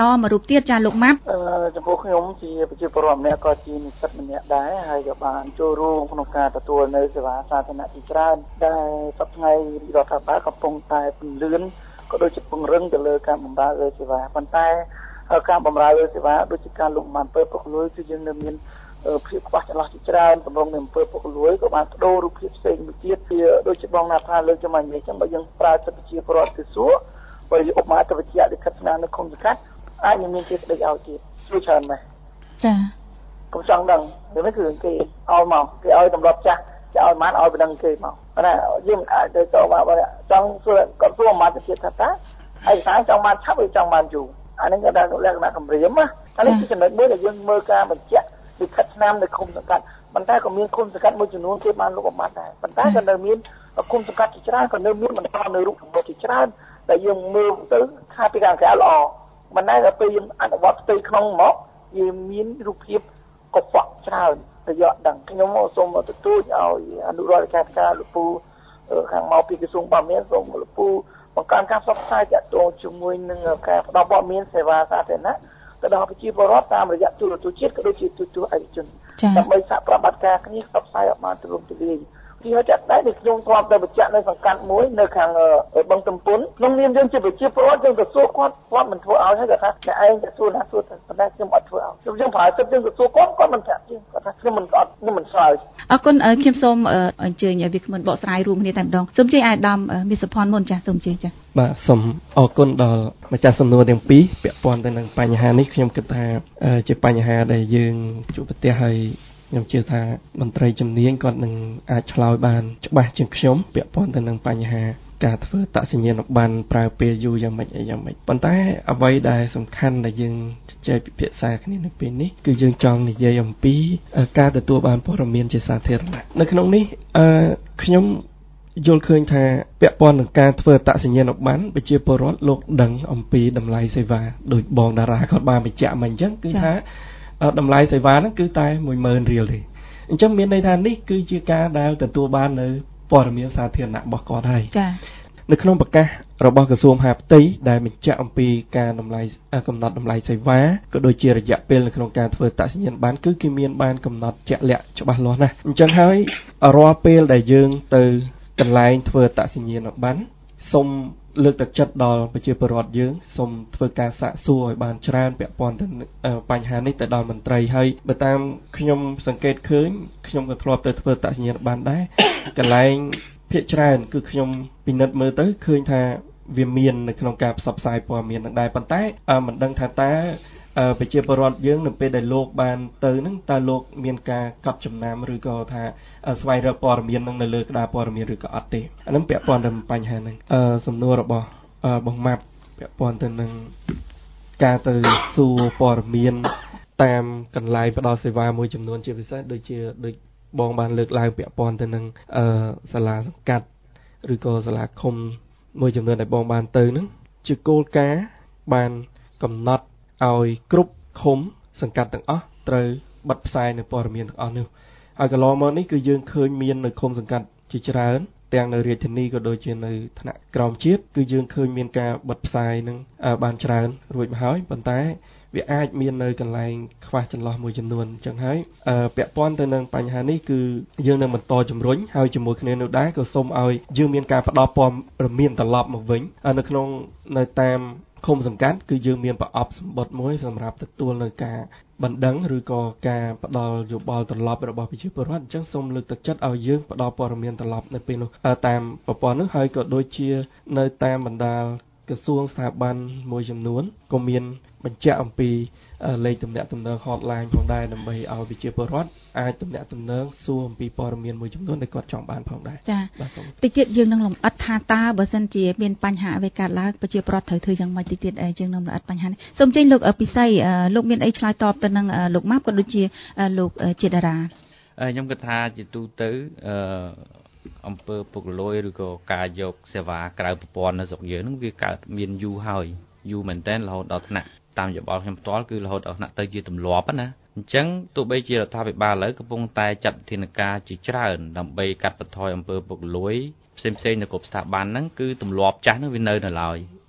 មករូបទៀតចាលោកម៉ាប់ចំពោះខ្ញុំជាប្រជាពលរដ្ឋម្នាក់ក៏ជានិស្សិតម្នាក់ដែរហើយក៏បានចូលរួមក្នុងការទទួលនៅសេវាសាធារណៈជាច្រើនដែលសប្តាហ៍ថ្ងៃរដ្ឋាភិបាលកំពុងតែពន្លឿនក៏ដូចជាពង្រឹងទៅលើការបម្រើលើសេវាប៉ុន្តែការបម្រើលើសេវាដូចជាការលុបបំពើពុករលួយគឺយើងនៅមានភាពខ្វះចន្លោះជាច្រើនតម្រង់នៅអំពើពុករលួយក៏បានបដូររូបភាពផ្សេងមួយទៀតវាដូចជាបងណាថាលើកចំណាញ់នេះចឹងបើយើងប្រើសិទ្ធិជាពលរដ្ឋទៅសួរបើឧបមាទៅវិទ្យាលិខិតស្នានៅឃុំសង្កាត់អាចនឹងមានគេស្ដីឲ្យទៀតស្រួលច្រើនម៉េះចាកុំចង់ដឹងនេះគឺគេឲ្យមកគេឲ្យតម្រាប់ចាស់គេឲ្យបានឲ្យបណ្ដឹងគេមកណាយើងអាចទៅតបបើចង់សួរគាត់សួរមកទៅទៀតថាតើឯកសារចង់បានឆាប់ឬចង់បានយូរអានេះក៏ដល់លក្ខណៈគម្រាមណាអានេះគឺចំណុចមួយដែលយើងមើលការបញ្ជាក់លិខិតស្នាមនៅឃុំសង្កាត់ប៉ុន្តែក៏មានឃុំសង្កាត់មួយចំនួនគេបានលុបបំបាត់ដែរប៉ុន្តែក៏នៅមានឃុំសង្កាត់ជាច្រើនក៏នៅមានបន្តនៅរូបភាពជាច្រើនដែលយើងមើលទៅថាពីការក្រៅល្អមិនតែដល់ពេលយើងអនុវត្តផ្ទៃក្នុងមកយើងមានរូបភាពកខ្វក់ច្រើនទៅយកដឹងខ្ញុំសូមទទូចឲ្យអនុរដ្ឋាភិបាលលោកពូខាងមកពីក្រសួងព័ត៌មានសូមលោកពូបង្កើនការផ្សព្វផ្សាយទាក់ទងជាមួយនឹងការផ្តល់ព័ត៌មានសេវាសាធារណៈទៅដល់ប្រជាពលរដ្ឋតាមរយៈទូរទស្សន៍ជាតិក៏ដូចជាទូរទស្សន៍ឯកជនដើម្បីសហប្រតិបត្តិការគ្នាផ្សព្វផ្សាយឲ្យបានទូលំទូលាយពីហើយចាក់ដែរខ្ញុំធ្លាប់ទៅបញ្ជាក់នៅសង្កាត់មួយនៅខាងបឹងទំពុនក្នុងនាមយើងជាប្រជាពលរដ្ឋយើងទៅសួរគាត់មិនធ្វើឲ្យហើយគាត់ថាតែឯងទៅសួរណាសួរតែប៉ុន្តែខ្ញុំអត់ធ្វើឲ្យខ្ញុំប្រើសិទ្ធិយើងទៅសួរគាត់មិនប្រាប់យើងគាត់ថាខ្ញុំមិនឆ្លើយអរគុណខ្ញុំសូមអញ្ជើញឲ្យវាគ្មិនបកស្រាយរួមគ្នាតែម្ដងសូមជ័យអាយដាមមាសសុផាន់មុនចាស់សូមជ័យចាស់បាទសូមអរគុណដល់ម្ចាស់សំណួរទាំងពីរពាក់ព័ន្ធទៅនឹងបញ្ហានេះខ្ញុំគិតថាជាបញ្ហាដែលយើងជួបប្រទះហើយខ្ញុំជឿថាមន្ត្រីជំនាញគាត់នឹងអាចឆ្លើយបានច្បាស់ជាងខ្ញុំពាក់ព័ន្ធទៅនឹងបញ្ហាការធ្វើតសញ្ញាណប័ណ្ណប្រើពេលយូរយ៉ាងម៉េចប៉ុន្តែអ្វីដែលសំខាន់ដែលយើងជជែកពិភាក្សាគ្នានៅពេលនេះគឺយើងចង់និយាយអំពីការទទួលបានព័ត៌មានជាសាធារណៈនៅក្នុងនេះខ្ញុំយល់ឃើញថាពាក់ព័ន្ធនឹងការធ្វើតសញ្ញាណប័ណ្ណប្រជាពលរដ្ឋលោកដឹងអំពីតម្លៃសេវាដោយបងតារាគាត់បានបញ្ជាក់មកអញ្ចឹងគឺថាតម្លៃសេវាហ្នឹងគឺតែ 10000 រៀលទេអញ្ចឹងមានន័យថានេះគឺជាការដែលទទួលបាននៅព័ត៌មានសាធារណៈរបស់គាត់ហើយចា៎នៅក្នុងប្រកាសរបស់ក្រសួងមហាផ្ទៃដែលបញ្ជាក់អំពីការកំណត់តម្លៃសេវាក៏ដូចជារយៈពេលនៅក្នុងការធ្វើតសញ្ញាណប័ណ្ណគឺគេមានបានកំណត់ជាក់លាក់ច្បាស់លាស់ណាស់អញ្ចឹងហើយរាល់ពេលដែលយើងទៅកន្លែងធ្វើតសញ្ញាណប័ណ្ណសូមលើកទឹកចិត្តដល់ប្រជាពលរដ្ឋយើងសូមធ្វើការសាកសួរឲ្យបានច្រើនពាក់ព័ន្ធទៅបញ្ហានេះទៅដល់មន្ត្រីហើយបើតាមខ្ញុំសង្កេតឃើញខ្ញុំក៏ធ្លាប់ទៅធ្វើតសញ្ញាណប័ណ្ណដែរកន្លែងភាគច្រើនគឺខ្ញុំពិនិត្យមើលទៅឃើញថាវាមាននៅក្នុងការផ្សព្វផ្សាយព័ត៌មាននឹងដែរប៉ុន្តែមិនដឹងថាតើប្រជាពលរដ្ឋយើងនៅពេលដែលលោកបានទៅនឹងតើលោកមានការកត់ចំណាំឬក៏ថាស្វែងរកព័ត៌មាននឹងនៅលើក្តារព័ត៌មានឬក៏អត់ទេអានឹងពាក់ព័ន្ធទៅនឹងបញ្ហាហ្នឹងសំណួររបស់បងម៉ាប់ពាក់ព័ន្ធទៅនឹងការទៅសួរព័ត៌មានតាមកន្លែងផ្ដល់សេវាមួយចំនួនជាពិសេសដូចបងបានលើកឡើងពាក់ព័ន្ធទៅនឹងសាលាសង្កាត់ឬក៏សាលាឃុំមួយចំនួនដែលបងបានទៅហ្នឹងជាគោលការណ៍បានកំណត់ឲ្យគ្រប់ឃុំសង្កាត់ទាំងអស់ត្រូវបិទផ្សាយនៅព័ត៌មានទាំងអស់នោះហើយកន្លងមកនេះគឺយើងឃើញមាននៅឃុំសង្កាត់ជាច្រើនទាំងនៅរាជធានីក៏ដូចជានៅថ្នាក់ក្រោមជាតិគឺយើងឃើញមានការបិទផ្សាយនឹងបានច្រើនរួចមកហើយប៉ុន្តែវាអាចមាននៅកន្លែងខ្វះចន្លោះមួយចំនួនអញ្ចឹងហើយពាក់ព័ន្ធទៅនឹងបញ្ហានេះគឺយើងនឹងបន្តជំរុញហើយជាមួយគ្នានោះដែរក៏សូមឲ្យយើងមានការផ្ដល់ព័ត៌មានត្រឡប់មកវិញនៅតាមឃុំសង្កាត់គឺយើងមានប្រអប់សម្បត្តិមួយសម្រាប់ទទួលនៅការបណ្ដឹងឬក៏ការផ្ដល់យោបល់ត្រឡប់របស់ប្រជាពលរដ្ឋអញ្ចឹងសូមលើកទឹកចិត្តឲ្យយើងផ្ដល់ព័ត៌មានត្រឡប់នៅពេលនោះតាមប្រព័ន្ធនោះហើយក៏ដូចជានៅតាមបណ្ដាក្រសួងស្ថាប័នមួយចំនួនក៏មានបញ្ជាក់អំពីលេខទំនាក់ទំនង hotline ផងដែរដើម្បីឲ្យប្រជាពលរដ្ឋអាចទំនាក់ទំនងសួរអំពីព័ត៌មានមួយចំនួនដែលគាត់ចង់បានផងដែរចា៎តិចទៀតយើងនឹងលម្អិតថាតើបើសិនជាមានបញ្ហាអ្វីកើតឡើងប្រជាពលរដ្ឋត្រូវធ្វើយ៉ាងម៉េចតិចទៀតយើងនឹងលម្អិតបញ្ហានេះសូមចេញលោកពិសីលោកមានអីឆ្លើយតបទៅនឹងលោកម៉ាប់ក៏ដូចជាលោកជាតារាខ្ញុំគិតថាជាទូទៅអំពើពុករលួយឬក៏ការយកសេវាក្រៅប្រព័ន្ធនៅស្រុកយើងនឹងវាកើតមានយូរហើយយូរមែនទែនរហូតដល់ថ្នាក់តាមយោបល់ខ្ញុំផ្ទាល់គឺរហូតដល់ថ្នាក់ទៅជាទម្លាប់ណាអញ្ចឹងទោះបីជារដ្ឋាភិបាលឥឡូវកំពុងតែចាត់វិធានការជាច្រើនដើម្បីកាត់បន្ថយអំពើពុករលួយផ្សេងៗនៅគ្រប់ស្ថាប័នហ្នឹងគឺទម្លាប់ចាស់ហ្នឹងវានៅឡើយ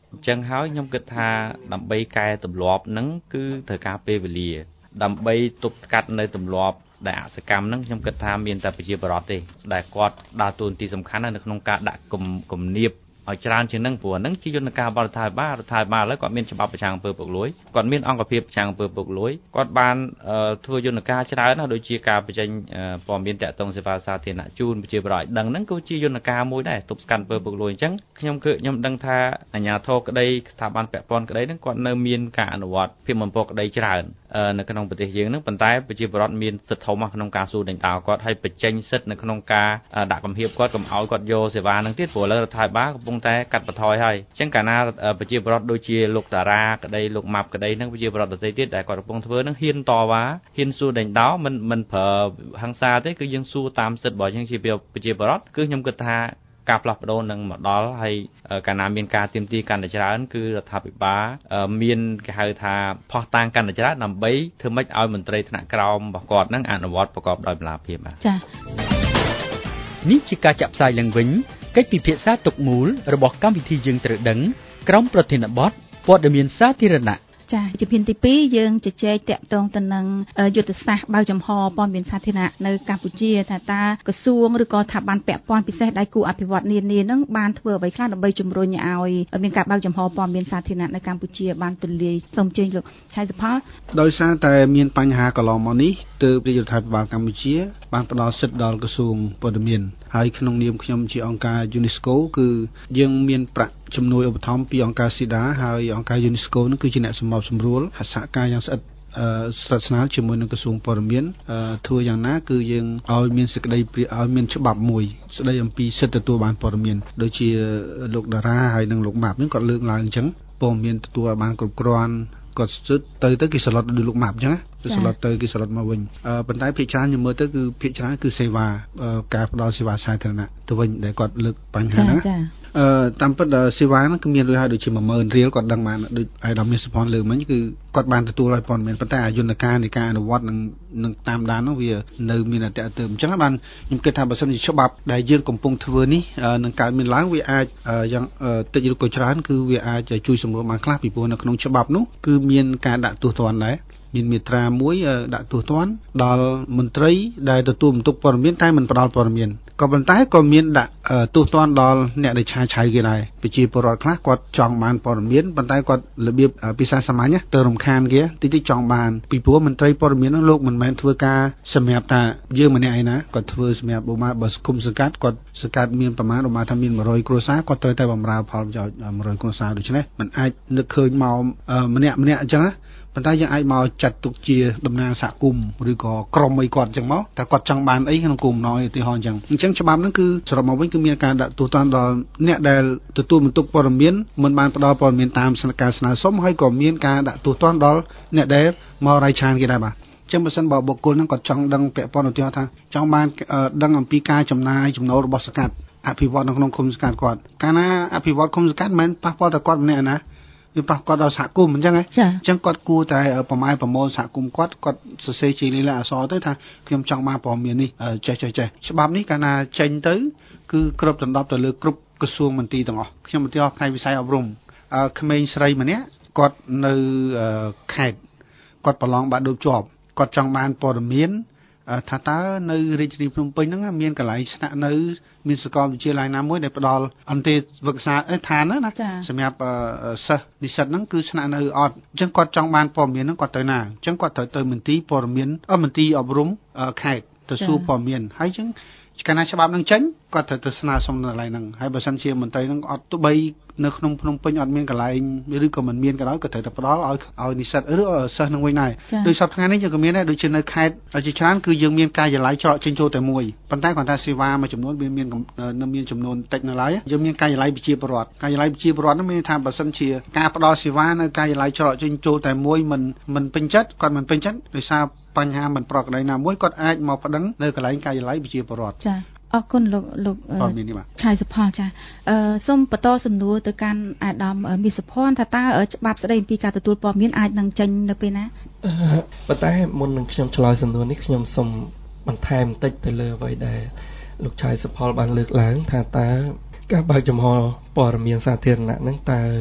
ចឹងហើយខ្ញុំគិតថាដើម្បីកែទម្លាប់ហ្នឹងគឺត្រូវការពេលវេលាដើម្បីទប់ស្កាត់នៅទម្លាប់ដែលអសកម្មហ្នឹងខ្ញុំគិតថាមានតែប្រជាពលរដ្ឋទេដែលគាត់ដើរតួនាទីសំខាន់នៅក្នុងការដាក់គំនាបឲ្យច្រើនជាងហ្នឹងព្រោះហ្នឹងជាយន្តការបរដ្ឋាភិបាលឥឡូវគាត់មានច្បាប់ប្រឆាំងអំពើពុករលួយគាត់មានអង្គភាពប្រឆាំងអំពើពុករលួយគាត់បានធ្វើយន្តការច្រើនណាស់ដូចជាការបញ្ចេញព័ត៌មានតាក់ទងសេវាសាធារណៈជូនប្រជាពលរដ្ឋឲ្យដឹងហ្នឹងគឺជាយន្តការមួយដែរទប់ស្កាត់អំពើពុករលួយអញ្ចឹងខ្ញុំដឹងថាអាជ្ញាធរក្តីស្ថាប័នពាក់ព័ន្ធក្តីហ្នឹងគាត់នៅមានការអនុវត្តភាពបំផុសក្តីច្រើននៅក្នុងប្រទេសយើងហ្នឹងប៉ុន្តែប្រជាពលរដ្ឋមានសិទ្ធិធំក្នុងការសួរដេញដោលគាត់ឲ្យបញ្ចេញសិទ្ធិនៅក្នុងការដាក់កំហៀបគាត់កុំឲ្យគាត់យកសេវាហ្នឹងទៀតព្រោះឥឡូវរដ្ឋាភិបាលកំពុងតែកាត់បន្ថយហើយអញ្ចឹងកាលណាប្រជាពលរដ្ឋដូចជាលោកតារាក្តីលោកម៉ាប់ក្តីហ្នឹងប្រជាពលរដ្ឋដទៃទៀតដែលគាត់កំពុងធ្វើហ្នឹងហ៊ានតវ៉ាហ៊ានសួរដេញដោលមិនប្រើហិង្សាទេគឺយើងសួរតាមសិទ្ធិរបស់យើងជាប្រជាពលរដ្ឋគឺខ្ញុំគិតថាការផ្លាស់ប្ដូរនឹងមកដល់ហើយកាលណាមានការទាមទារកាន់តែច្រើនគឺរដ្ឋាភិបាលមានគេហៅថាផុសតាងកាន់តែច្រើនដើម្បីធ្វើម៉េចឲ្យមន្ត្រីថ្នាក់ក្រោមរបស់គាត់នឹងអនុវត្តប្រកបដោយតម្លាភាពបាទចា៎នេះជាការចាក់ផ្សាយឡើងវិញកិច្ចពិភាក្សាទុកមូលរបស់កម្មវិធីយើងត្រូវដឹងក្រោមប្រធានបទព័ត៌មានសាធារណៈចា៎ជាភាគទី2យើងជជែកតាក់ទងទៅនឹងយុទ្ធសាស្ត្របើកចំហព័ត៌មានសាធារណៈនៅកម្ពុជាថាតើក្រសួងឬក៏ស្ថាប័នពាក់ព័ន្ធពិសេសដៃគូអភិវឌ្ឍន៍នានានឹងបានធ្វើអ្វីខ្លះដើម្បីជំរុញឲ្យមានការបើកចំហព័ត៌មានសាធារណៈនៅកម្ពុជាបានទូលាយសូមអញ្ជើញលោកឆៃសុផលដោយសារតែមានបញ្ហាកន្លងមកនេះទើបរាជរដ្ឋាភិបាលកម្ពុជាបានផ្ដល់សិទ្ធិដល់ក្រសួងព័ត៌មានហើយក្នុងនាមខ្ញុំជាអង្គការ UNESCO គឺយើងមានប្រាក់ជំនួយឧបត្ថម្ភពីអង្គការ SIDA ហើយអង្គការ UNESCO នឹងគឺជាអ្នកសម្របសម្រួលសហការយ៉ាងស្អិតស្និទ្ធស្នាលជាមួយនឹងក្រសួងព័ត៌មានធ្វើយ៉ាងណាគឺយើងឲ្យមានសេចក្តីឲ្យមានច្បាប់មួយស្តីអំពីសិទ្ធិទទួលបានព័ត៌មានដូចជាលោកតារាហើយនិងលោកម៉ាប់នឹងគាត់លើកឡើងអញ្ចឹងព័ត៌មានទទួលបានគ្រប់គ្រាន់គាត់ទៅគេស្លុតដូចលោកម៉ាប់អញ្ចឹងគេស្លុតទៅគេស្លុតមកវិញប៉ុន្តែភាគច្រើនខ្ញុំមើលទៅគឺភាគច្រើនគឺសេវាការផ្ដល់សេវាសាធារណៈទៅវិញដែលគាត់លើកបញ្ហាហ្នឹងតាមពិតសេវាហ្នឹងគឺមានលុយហើយដូចជា10000រៀលគាត់ដឹងបានដូចអាយដាមមានសុផនលើមិញគឺគាត់បានទទួលឲ្យព័ត៌មានប៉ុន្តែអាយន្តការនៃការអនុវត្តនឹងតាមដានហ្នឹងវានៅមានអតិថិជនអញ្ចឹងបានខ្ញុំគិតថាបើសិនជាច្បាប់ដែលយើងកំពុងធ្វើនេះនឹងកើតមានឡើងវាអាចយ៉ាងតិចឬក៏ច្រើនគឺវាអាចជួយសម្រួលបានខ្លះពីព្រោះនៅក្នុងច្បាប់នោះគឺមានការដាក់ទោសទណ្ឌដែរមានមាត្រាមួយដាក់ទោសទណ្ឌដល់មន្ត្រីដែលទទួលបន្ទុកព័ត៌មានតែមិនផ្ដល់ព័ត៌មានក៏ប៉ុន្តែក៏មានដាក់ទោសទណ្ឌដល់អ្នកដែលឆាឆៃគេដែរប្រជាពលរដ្ឋខ្លះគាត់ចង់បានព័ត៌មានប៉ុន្តែគាត់របៀបភាសាសាមញ្ញទៅរំខានគេតិចចង់បានពីព្រោះមន្ត្រីព័ត៌មាននោះលោកមិនមែនធ្វើការសម្រាប់ថាយើងម្នាក់ឯណាគាត់ធ្វើសម្រាប់បើសង្គមសង្កាត់គាត់សង្កាត់មានប្រមាណថាមាន100គ្រួសារគាត់ត្រូវតែបម្រើផលប្រយោជន៍100គ្រួសារដូច្នេះมันអាចនឹកឃើញមកម្នាក់អញ្ចឹងណាប៉ុន្តែយើងអាចមកចាត់ទុកជាតំណាងសហគមន៍ឬក៏ក្រុមអីគាត់អញ្ចឹងមកតែគាត់ចង់បានអីក្នុងគុំណយឧទាហរណ៍អញ្ចឹងច្បាប់ហ្នឹងគឺសរុបមកវិញគឺមានការដាក់ទោសទណ្ឌដល់អ្នកដែលទទួលបន្ទុកព័ត៌មានមិនបានផ្ដល់ព័ត៌មានតាមការស្នើសុំហើយក៏មានការដាក់ទោសទណ្ឌដល់អ្នកដែលមករៃឆានគេដែរបាទចឹងបើសិនបើបុគ្គលហ្នឹងគាត់ចង់ដឹងពាក់ព័ន្ធឧទាហរណ៍ថាចង់បានដឹងអំពីការចំណាយចំណូលរបស់សង្កាត់អភិវឌ្ឍនៅក្នុងឃុំសង្កាត់គាត់កាលណាអភិវឌ្ឍឃុំសង្កាត់មិនប៉ះពាល់តែគាត់ម្នាក់ណាវាប៉ះគាត់ដល់សហគមន៍អញ្ចឹងហ៎អញ្ចឹងគាត់គួរតែប្រមូលសហគមន៍គាត់សរសេរជាលិលាអក្សរទៅថាខ្ញុំចង់បានព័ត៌មាននេះចេះច្បាប់នេះកាលណាចេញទៅគឺគ្រប់ដណ្ដប់ទៅលើគ្រប់ក្រសួងមន្ទីរទាំងអស់ខ្ញុំឧទាហរណ៍ផ្នែកវិស័យអប់រំក្មេងស្រីម្នាក់គាត់នៅខេត្តគាត់ប្រឡងបាក់ឌុបជាប់គាត់ចង់បានព័ត៌មានថាតើនៅរាជធានីភ្នំពេញហ្នឹងមានកន្លែងស្នាក់នៅមានសាកលវិទ្យាល័យណាមួយដែលផ្ដល់អន្តេវឹក្សាឋានណាសម្រាប់សិស្សនិស្សិតហ្នឹងគឺស្នាក់នៅអត់អញ្ចឹងគាត់ចង់បានព័ត៌មានហ្នឹងគាត់ទៅណាអញ្ចឹងគាត់ត្រូវទៅមន្ទីរព័ត៌មានមន្ទីរអប់រំខេត្តទៅសួរព័ត៌មានហើយអញ្ចឹងកាលណាច្បាប់ហ្នឹងចេញគាត់ត្រូវទៅស្នើសុំនៅកន្លែងហ្នឹងហើយបើសិនជាមន្ត្រីហ្នឹងអត់ទោះបីនៅក្នុងភ្នំពេញអត់មានកន្លែងឬក៏មិនមានក៏ដោយក៏ត្រូវតែផ្ដល់ឲ្យនិស្សិតឬសិស្សនឹងវិញដែរដោយសពថ្ងៃនេះយើងក៏មានដែរដូចជានៅខេត្តជាច្រើនគឺយើងមានការិយាល័យច្រកចេញចូលតែមួយប៉ុន្តែគាត់ថាសេវាមួយចំនួនវាមានចំនួនតិចនៅឡើយយើងមានការិយាល័យប្រជាពលរដ្ឋហ្នឹងមានថាបើសិនជាការផ្ដល់សេវានៅការិយាល័យច្រកចេញចូលតែមួយមិនពេញចិត្តគាត់មិនពេញចិត្តដោយសារបញ្ហាមិនប្រក្រតីណាមួយគាត់អាចមកប្តឹងនៅកន្លែងការិយាល័យប្រជាពលរដ្ឋចាអរគុណលោកឆៃសុផលចាសូមបន្តសំណួរទៅកាន់អាដាមមីសុផនថាតើច្បាប់ស្តីអំពីការទទួលព័ត៌មានអាចនឹងចេញនៅពេលណាប៉ុន្តែមុននឹងខ្ញុំឆ្លើយសំណួរនេះខ្ញុំសូមបន្ថែមបន្តិចទៅលើអ្វីដែលលោកឆៃសុផលបានលើកឡើងថាតើការបើកចំហព័ត៌មានសាធារណៈហ្នឹងតើ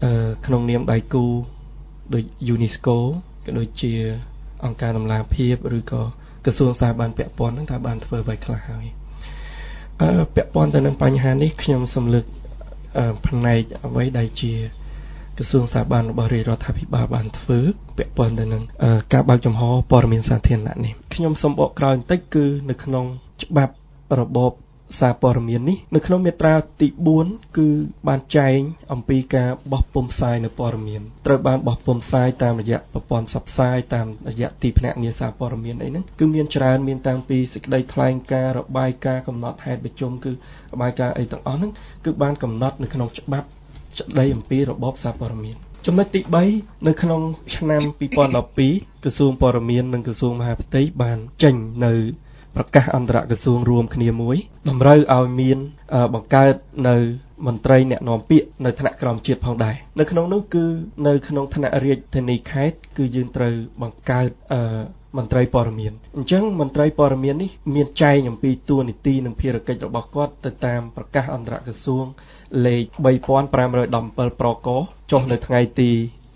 ក្នុងនាមដៃគូដូច UNESCO ក៏ដូចជាអង្គការដំណាភាពឬក៏ក្រសួងសារបានពាក់ព័ន្ធហ្នឹងថាបានធ្វើអ្វីខ្លះហើយពាក់ព័ន្ធទៅនឹងបញ្ហានេះខ្ញុំសូមលើកផ្នែកអ្វីដែលជាក្រសួងសារបានរបស់រាជរដ្ឋាភិបាលបានធ្វើពាក់ព័ន្ធទៅនឹងការបើកចំហព័ត៌មានសាធារណៈនេះខ្ញុំសូមបកក្រោយបន្តិចគឺនៅក្នុងច្បាប់របបសារព័ត៌មាននេះនៅក្នុងមាត្រាទី4គឺបានចែងអំពីការបោះពុម្ពផ្សាយនៅព័ត៌មានត្រូវបានបោះពុម្ពផ្សាយតាមរយៈប្រព័ន្ធផ្សព្វផ្សាយតាមរយៈទីភ្នាក់ងារសារព័ត៌មានអីហ្នឹងគឺមានច្រើនមានតាំងពីសេចក្តីថ្លែងការណ៍របាយការណ៍កំណត់ហេតុប្រជុំគឺរបាយការណ៍អីទាំងអស់ហ្នឹងគឺបានកំណត់នៅក្នុងច្បាប់ស្តីអំពីរបបសារព័ត៌មានចំណុចទី3នៅក្នុងឆ្នាំ2012ក្រសួងព័ត៌មាននិងក្រសួងមហាផ្ទៃបានចេញនៅប្រកាសអន្តរក្រសួងរួមគ្នាមួយតម្រូវឲ្យមានបង្កើតនៅមន្ត្រីអ្នកនាំពាក្យនៅថ្នាក់ក្រោមជាតិផងដែរនៅក្នុងនោះគឺនៅក្នុងថ្នាក់រាជធានីខេត្តគឺយើងត្រូវបង្កើតមន្ត្រីព័ត៌មានអញ្ចឹងមន្ត្រីព័ត៌មាននេះមានចែងអំពីតួនាទីនិងភារកិច្ចរបស់គាត់ទៅតាមប្រកាសអន្តរក្រសួងលេខ3517ប្រកចុះនៅថ្ងៃទី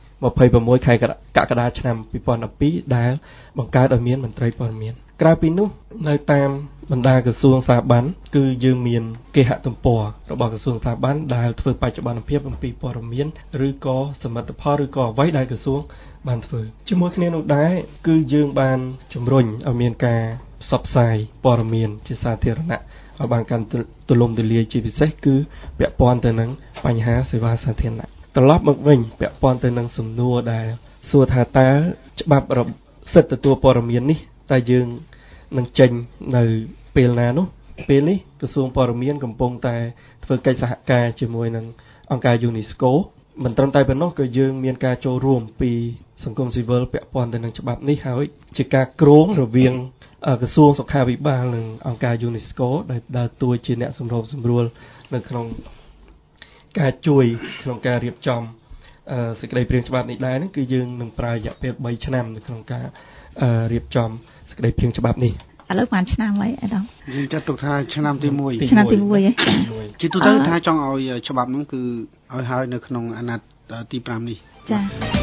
26ខែកក្កដាឆ្នាំ2012ដែលបង្កើតឲ្យមានមន្ត្រីព័ត៌មានក្រៅពីនោះនៅតាមបណ្ដាក្រសួងសារបានគឺយើងមានគេហទំព័ររបស់ក្រសួងសារបានដែលធ្វើបច្ចុប្បន្នភាពអំពីព័ត៌មានឬក៏សមិទ្ធផលឬក៏អ្វីដែលក្រសួងបានធ្វើជាមួយគ្នានោះដែរគឺយើងបានជំរុញឲ្យមានការផ្សព្វផ្សាយព័ត៌មានជាសាធារណៈឲ្យបានកាន់ទូលំទូលាយជាពិសេសគឺពាក់ព័ន្ធទៅនឹងបញ្ហាសេវាសាធារណៈត្រឡប់មកវិញពាក់ព័ន្ធទៅនឹងសំណួរដែលសួរថាតើច្បាប់សិទ្ធិទទួលព័ត៌មាននេះតើយើងនឹងចេញនៅពេលណានោះពេលនេះក្រសួងព័ត៌មានកំពុងតែធ្វើកិច្ចសហការជាមួយនឹងអង្គការ UNESCO មិនត្រឹមតែប៉ុណ្ណោះក៏យើងមានការចូលរួមពីសង្គមស៊ីវិលពាក់ព័ន្ធទៅនឹងច្បាប់នេះហើយជាការគ្រោងរវាងក្រសួងសុខាភិបាលនិងអង្គការ UNESCO ដែលដើរតួជាអ្នកសម្របសម្រួលនៅក្នុងការជួយក្នុងការរៀបចំសេចក្តីព្រាងច្បាប់នេះដែរហ្នឹងគឺយើងនឹងប្រើរយៈពេល3ឆ្នាំនៅក្នុងការរៀបចំសេចក្តីព្រាងច្បាប់នេះឥឡូវបានឆ្នាំហើយអាដាមយើងចាត់ទុកថាឆ្នាំទី1 ឆ្នាំទី1ហ៎ជាទូទៅថាចង់ឲ្យច្បាប់ហ្នឹងគឺឲ្យហើយនៅក្នុងអាណត្តិទី5នេះចា៎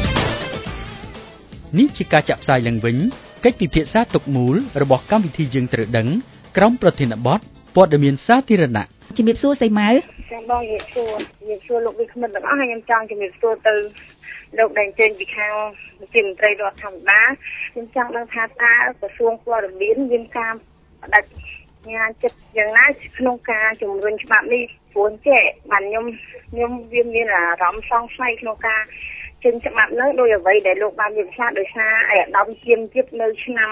នេះជាការចាក់ផ្សាយឡើងវិញកិច្ចពិភាក្សាទុកមូលរបស់កម្មវិធីយើងត្រូវដឹងក្រុមប្រធានបទព័ត៌មានសាធារណៈជំរាបសួរសីម៉ៅចា៎បងជំរាបសួរលោកវិក្កាមទាំងអស់ហើយខ្ញុំចង់ជំរាបសួរទៅលោកដែលចេញពីខាងជាមន្ត្រីរដ្ឋាភិបាលខ្ញុំចង់ដឹងថាតើក្រសួងព័ត៌មានមានការបដិញ្ញាចិត្តយ៉ាងណាក្នុងការជំរុញច្បាប់នេះព្រោះចេះបានខ្ញុំវាមានអារម្មណ៍សង្ស័យក្នុងការចេញច្បាប់នោះដោយអ្វីដែលលោកបាននិយាយថាដោយសារអាដាមជាមទៀតនៅឆ្នាំ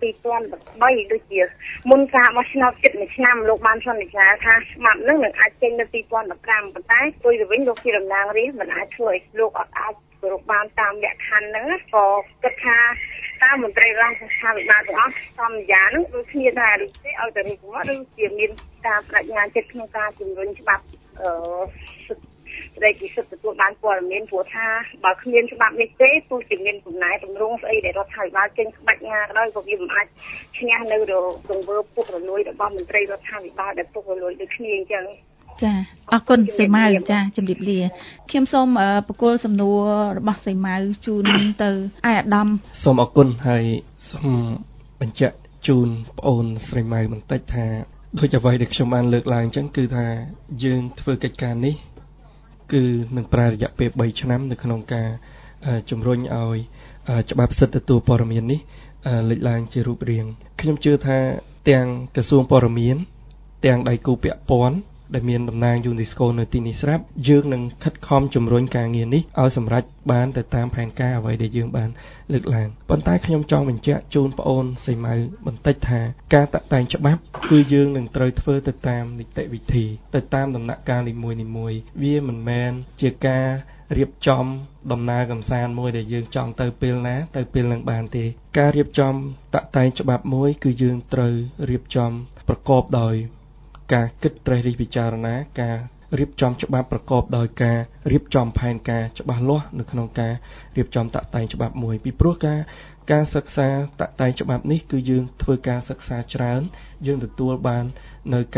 2013ដូចជាមុនការបោះឆ្នោតជិត1ឆ្នាំលោកបានសន្យាថាច្បាប់នោះនឹងអាចចេញនៅ2015ប៉ុន្តែព្រោះទៅវិញលោកជាតំណាងរាស្ត្រមិនអាចធ្វើឲ្យលោកអាចគោរពបានតាមលក្ខខណ្ឌហ្នឹងក៏គិតថាតាមមន្ត្រីរដ្ឋាភិបាលទាំងអស់សន្យានឹងដូចគ្នាដែរឬទេឲ្យតែនេះមកឬជាមានការបដិញ្ញាចិត្តក្នុងការជំរុញច្បាប់ស្ដីពីសិទ្ធិទទួលបានព័ត៌មានព្រោះថាបើគ្មានច្បាប់នេះទេទោះជាមានកំណែតម្រង់ស្អីដែលរដ្ឋាភិបាលចេញក្បាច់ណាក៏ដោយក៏វាមិនអាចឈ្នះនៅរង្វើពុករលួយរបស់មន្ត្រីរដ្ឋាភិបាលដែលពុករលួយដូចគ្នាអញ្ចឹងចាអរគុណសីម៉ៅចាជំរាបលាខ្ញុំសូមបកគលសំណួររបស់សីម៉ៅជូនទៅអាយអាដាមសូមអរគុណហើយសូមបញ្ជាក់ជូនបងអូនស្រីម៉ៅបន្តិចថាដូចអ្វីដែលខ្ញុំបានលើកឡើងអញ្ចឹងគឺថាយើងធ្វើកិច្ចការនេះគឺនឹងប្រើរយៈពេល3ឆ្នាំនៅក្នុងការជំរុញឲ្យច្បាប់សិទ្ធិទទួលព័ត៌មាននេះលេចឡើងជារូបរាងខ្ញុំជឿថាទាំងក្រសួងព័ត៌មានទាំងដៃគូពាក់ព័ន្ធដែលមានតំណាង UNESCO នៅទីនេះស្រាប់យើងនឹងខិតខំជំរុញការងារនេះឲ្យសម្រេចបានទៅតាមផែនការអ្វីដែលយើងបានលើកឡើងប៉ុន្តែខ្ញុំចង់បញ្ជាក់ជូនបងអូនសីម៉ៅបន្តិចថាការតាក់តែងច្បាប់គឺយើងនឹងត្រូវធ្វើទៅតាមនីតិវិធីទៅតាមដំណាក់កាលនីមួយៗវាមិនមែនជាការរៀបចំដំណើរកម្សាន្តមួយដែលយើងចង់ទៅពេលណាទៅពេលនឹងបានទេការរៀបចំតាក់តែងច្បាប់មួយគឺយើងត្រូវរៀបចំប្រកបដោយការគិតត្រេះរិះពិចារណាការរៀបចំច្បាប់ប្រកបដោយការរៀបចំផែនការច្បាស់លាស់នៅក្នុងការរៀបចំតាក់តែងច្បាប់មួយពីព្រោះការសិក្សាតាក់តែងច្បាប់នេះគឺយើងធ្វើការសិក្សាច្រើនយើងទទួលបាននៅការម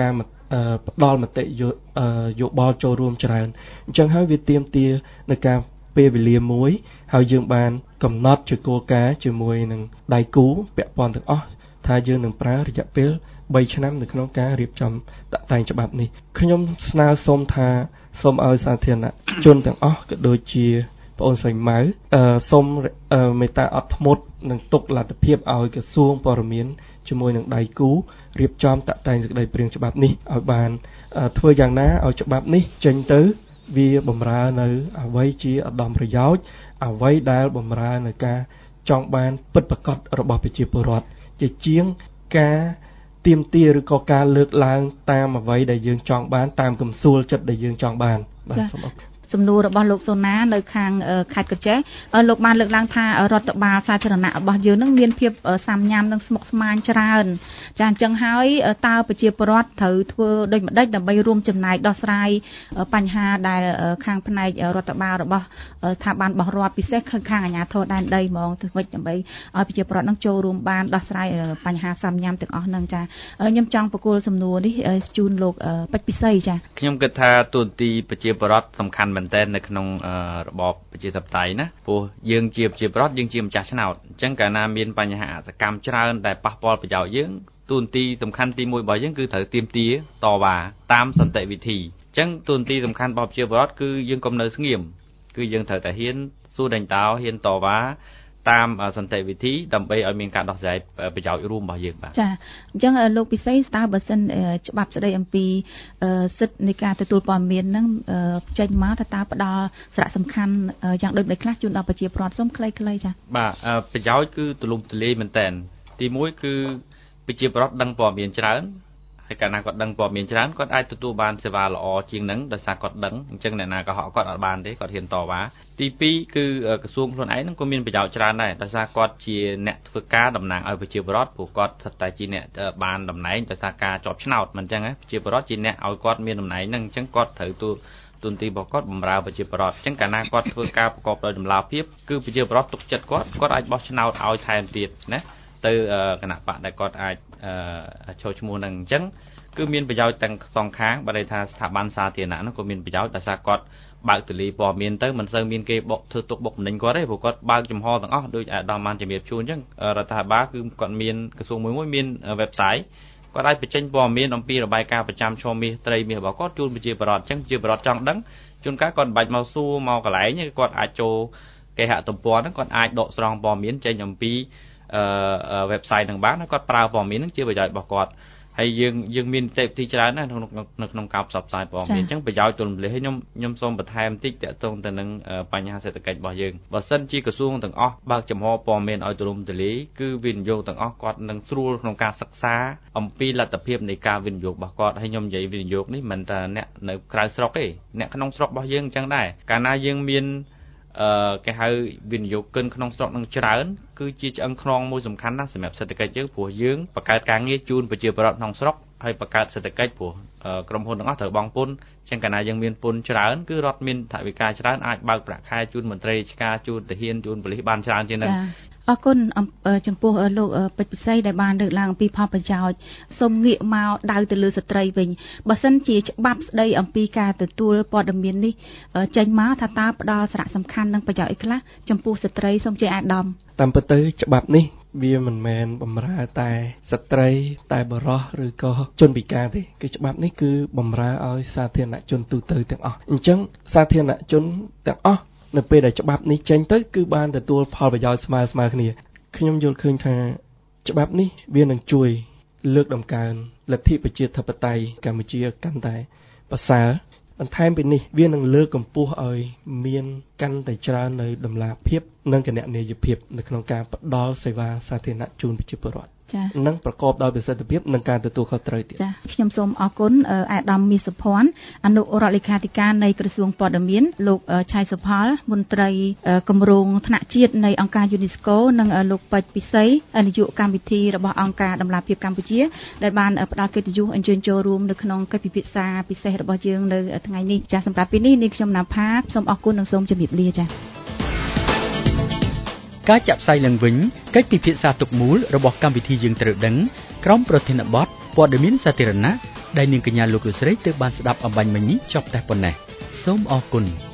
ផ្ដល់មតិយោបល់ចូលរួមច្រើនអញ្ចឹងហើយវាទាមទារនៅការពេលវេលាមួយហើយយើងបានកំណត់ជាគោលការណ៍ជាមួយនឹងដៃគូពាក់ព័ន្ធទាំងអស់ថាយើងនឹងប្រើរយៈពេល3ឆ្នាំនៅក្នុងការរៀបចំតាក់តែងច្បាប់នេះខ្ញុំស្នើសុំថាសូមឲ្យសាធារណជនទាំងអស់ក៏ដូចជាបងអូនស្រីម៉ៅសូមមេត្តាអត់ធ្មត់និងទុកលទ្ធភាពឲ្យក្រសួងព័ត៌មានជាមួយនឹងដៃគូរៀបចំតាក់តែងសេចក្តីព្រាងច្បាប់នេះឲ្យបានធ្វើយ៉ាងណាឲ្យច្បាប់នេះចេញទៅវាបំរើនៅអ្វីជាឧត្តមប្រយោជន៍អ្វីដែលបំរើនៅការចង់បានពិតប្រាកដរបស់ប្រជាពលរដ្ឋជាជាងការទាមទារឬក៏ការលើកឡើងតាមអ្វីដែលយើងចង់បានតាមកំសួលចិត្តដែលយើងចង់បានបាទសូមអរគុណសំណួររបស់លោកសូណានៅខាងខេត្តកញ្ចេះលោកបានលើកឡើងថារដ្ឋបាលសាធារណៈរបស់យើងនឹងមានភាពសាមញ្ញនិងស្មុគស្មាញច្រើនចាអញ្ចឹងហើយតើប្រជាពលរដ្ឋត្រូវធ្វើដូចម្តេចដើម្បីរួមចំណែកដោះស្រាយបញ្ហាដែលខាងផ្នែករដ្ឋបាលរបស់ស្ថាប័នរបស់រដ្ឋពិសេសខាងអាជ្ញាធរដែនដីហ្មងធ្វើម៉េចដើម្បីឲ្យប្រជាពលរដ្ឋនឹងចូលរួមបានដោះស្រាយបញ្ហាសាមញ្ញទាំងអស់ហ្នឹងចាខ្ញុំចង់បកគោលសំណួរនេះជូនលោកពេជ្រពិសីចាខ្ញុំគិតថាទូនទីប្រជាពលរដ្ឋសំខាន់មែនតើនៅក្នុងរបបប្រជាធិបតេយ្យណាព្រោះយើងជាប្រជាពលរដ្ឋយើងជាម្ចាស់ឆ្នោតអញ្ចឹងកាលណាមានបញ្ហាសកម្មច្រើនដែលប៉ះពាល់ប្រយោជន៍យើងទូនទីសំខាន់ទី1របស់យើងគឺត្រូវទាមទារតវ៉ាតាមសន្តិវិធីអញ្ចឹងទូនទីសំខាន់របស់ប្រជាពលរដ្ឋគឺយើងកុំនៅស្ងៀមគឺយើងត្រូវតែហ៊ានសួរដេញដោហ៊ានតវ៉ាតាមសន្តិវិធីដើម្បីឲ្យមានការដោះស្រាយប្រយោជន៍រួមរបស់យើងបាទចាអញ្ចឹងលោកពិសីស្ទើបើសិនច្បាប់ស្ដីអំពីសិទ្ធិនៃការទទួលព័ត៌មានហ្នឹងចេញមកថាតើផ្ដល់សារៈសំខាន់យ៉ាងដូចម្តេចខ្លះជូនដល់ប្រជាពលរដ្ឋសូមខ្លីៗចាបាទប្រយោជន៍គឺទូលំទូលាយមែនតើទី1គឺប្រជាពលរដ្ឋដឹងព័ត៌មានច្រើនហើយកាលណាគាត់ដឹងព័ត៌មានច្រើនគាត់អាចទទួលបានសេវាល្អជាងហ្នឹងដោយសារគាត់ដឹងអញ្ចឹងអ្នកណាក៏ហក់គាត់អត់បានទេគាត់ហ៊ានតវ៉ាទី2គឺក្រសួងខ្លួនឯងហ្នឹងក៏មានប្រយោជន៍ច្រើនដែរដោយសារគាត់ជាអ្នកធ្វើការតំណាងឲ្យប្រជាពលរដ្ឋព្រោះគាត់ស្ថិតតែជាអ្នកបានតំណែងដោយសារការជាប់ឆ្នោតមិនអញ្ចឹងប្រជាពលរដ្ឋជាអ្នកឲ្យគាត់មានតំណែងហ្នឹងអញ្ចឹងគាត់ត្រូវទូនទីរបស់គាត់បម្រើប្រជាពលរដ្ឋអញ្ចឹងកាលណាគាត់ធ្វើការប្រកបដោយតម្លាភាពគឺប្រជាពលរដ្ឋទុកចិត្តគាត់អាចបោះឆ្នោតឲ្យថែមទៀតណាទៅគណៈបកដែលគាត់អាចចូលឈ្មោះហ្នឹងអញ្ចឹងគឺមានប្រយោជន៍ទាំងសងខាងបើន័យថាស្ថាប័នសាធារណៈនោះក៏មានប្រយោជន៍ដោយសារគាត់បើកទូលាយព័ត៌មានទៅមិនសូវមានគេបកធ្វើទុកបុកម្នេញគាត់ទេព្រោះគាត់បើកចំហទាំងអស់ដោយអាដាមបានជំរាបជូនអញ្ចឹងរដ្ឋាភិបាលគឺគាត់មានក្រសួងមួយមាន website គាត់អាចបញ្ចេញព័ត៌មានអំពីរបាយការណ៍ប្រចាំឈ្មោះមាសត្រីមាសរបស់គាត់ជូនប្រជាពលរដ្ឋអញ្ចឹងប្រជាពលរដ្ឋចង់ដឹងជួនកាលគាត់មិនបាច់មកសួរមកកន្លែងគាត់អាចចូលគេហទំព័រហ្នឹងគាត់អាចដកស្រង់ព័ត៌មានចេញអំពី website ហ្នឹងបានហើយគាត់ប្រើព័ត៌មានហ្នឹងជាប្រយោជន៍របស់គាត់ហើយយើងមានទេពទីច្រើនណាស់នៅក្នុងការផ្សព្វផ្សាយព័ត៌មានអញ្ចឹងប្រយោជន៍ទូលំទូលាយខ្ញុំសូមបន្ថែមបន្តិចទាក់ទងទៅនឹងបញ្ហាសេដ្ឋកិច្ចរបស់យើងបើសិនជាក្រសួងទាំងអស់បើកចំហព័ត៌មានឲ្យទូលំទូលាយគឺវិនិយោគទាំងអស់គាត់នឹងស្រួលក្នុងការសិក្សាអំពីលទ្ធភាពនៃការវិនិយោគរបស់គាត់ហើយខ្ញុំនិយាយវិនិយោគនេះមិនតែអ្នកនៅក្រៅស្រុកទេអ្នកក្នុងស្រុករបស់យើងអញ្ចឹងដែរកាលណាយើងមានគេហៅវិនិយោគិនក្នុងស្រុកនឹងច្រើនគឺជាឆ្អឹងខ្នងមួយសំខាន់ណាស់សម្រាប់សេដ្ឋកិច្ចយើងព្រោះយើងបង្កើតការងារជូនប្រជាពលរដ្ឋក្នុងស្រុកហើយបង្កើតសេដ្ឋកិច្ចព្រោះក្រុមហ៊ុនទាំងអស់ត្រូវបង់ពន្ធអញ្ចឹងកាលណាយើងមានពន្ធច្រើនគឺរដ្ឋមានថវិកាច្រើនអាចបើកប្រាក់ខែជូនមន្ត្រីរាជការជូនទាហានជូនប៉ូលីសបានច្រើនជាងនេះអរគុណចំពោះលោកពេជ្រពិសីដែលបានលើកឡើងអំពីផលប្រយោជន៍សូមងាកមកដៅទៅលើស្ត្រីវិញបើសិនជាច្បាប់ស្ដីអំពីការទទួលព័ត៌មាននេះចេញមកថាតើផ្ដល់សារៈសំខាន់និងប្រយោជន៍អីខ្លះចំពោះស្ត្រីសូមជាអាដាមតាមពិតទៅច្បាប់នេះវាមិនមែនបំរើតែស្ត្រីតែបុរសឬក៏ជនពិការទេគឺច្បាប់នេះគឺបំរើឲ្យសាធារណជនទូទៅទាំងអស់អញ្ចឹងសាធារណជនទាំងអស់នៅពេលដែលច្បាប់នេះចេញទៅគឺបានទទួលផលប្រយោជន៍ស្មើគ្នាខ្ញុំយល់ឃើញថាច្បាប់នេះវានឹងជួយលើកតម្កើងលទ្ធិប្រជាធិបតេយ្យកម្ពុជាកាន់តែប្រសើរបន្ថែមពីនេះវានឹងលើកកម្ពស់ឲ្យមានកាន់តែច្រើននៅតម្លាភាពនិងគណនេយ្យភាពនៅក្នុងការផ្ដល់សេវាសាធារណៈជូនប្រជាពលរដ្ឋនិងប្រកបដោយប្រសិទ្ធភាពនិងការទទួលខុសត្រូវទៀតចាខ្ញុំសូមអរគុណអាដាមមាសភ័ណ្ឌអនុរដ្ឋលេខាធិការនៃក្រសួងព័ត៌មានលោកឆៃសុផលមន្ត្រីគម្រោងថ្នាក់ជាតិនៃអង្គការ UNESCO និងលោកពេជ្រពិសីនាយកកម្មវិធីរបស់អង្គការតម្លាភាពកម្ពុជាដែលបានផ្ដល់កិត្តិយសអញ្ជើញចូលរួមនៅក្នុងកិច្ចពិភាក្សាពិសេសរបស់យើងនៅថ្ងៃនេះចាសម្រាប់ពេលនេះនាងខ្ញុំណាផាសូមអរគុណនិងសូមជម្រាបលាចាការចាក់ផ្សាយឡើងវិញកិច្ចពិភាក្សាទុកមូលរបស់កម្មវិធីយើងត្រូវដឹងក្រុមប្រធានបទព័ត៌មានសាធារណៈដែលនាងកញ្ញាលោកលោកស្រីទើបបានស្ដាប់អំបញ្ញមិញនេះចប់តែប៉ុណ្ណេះសូមអរគុណ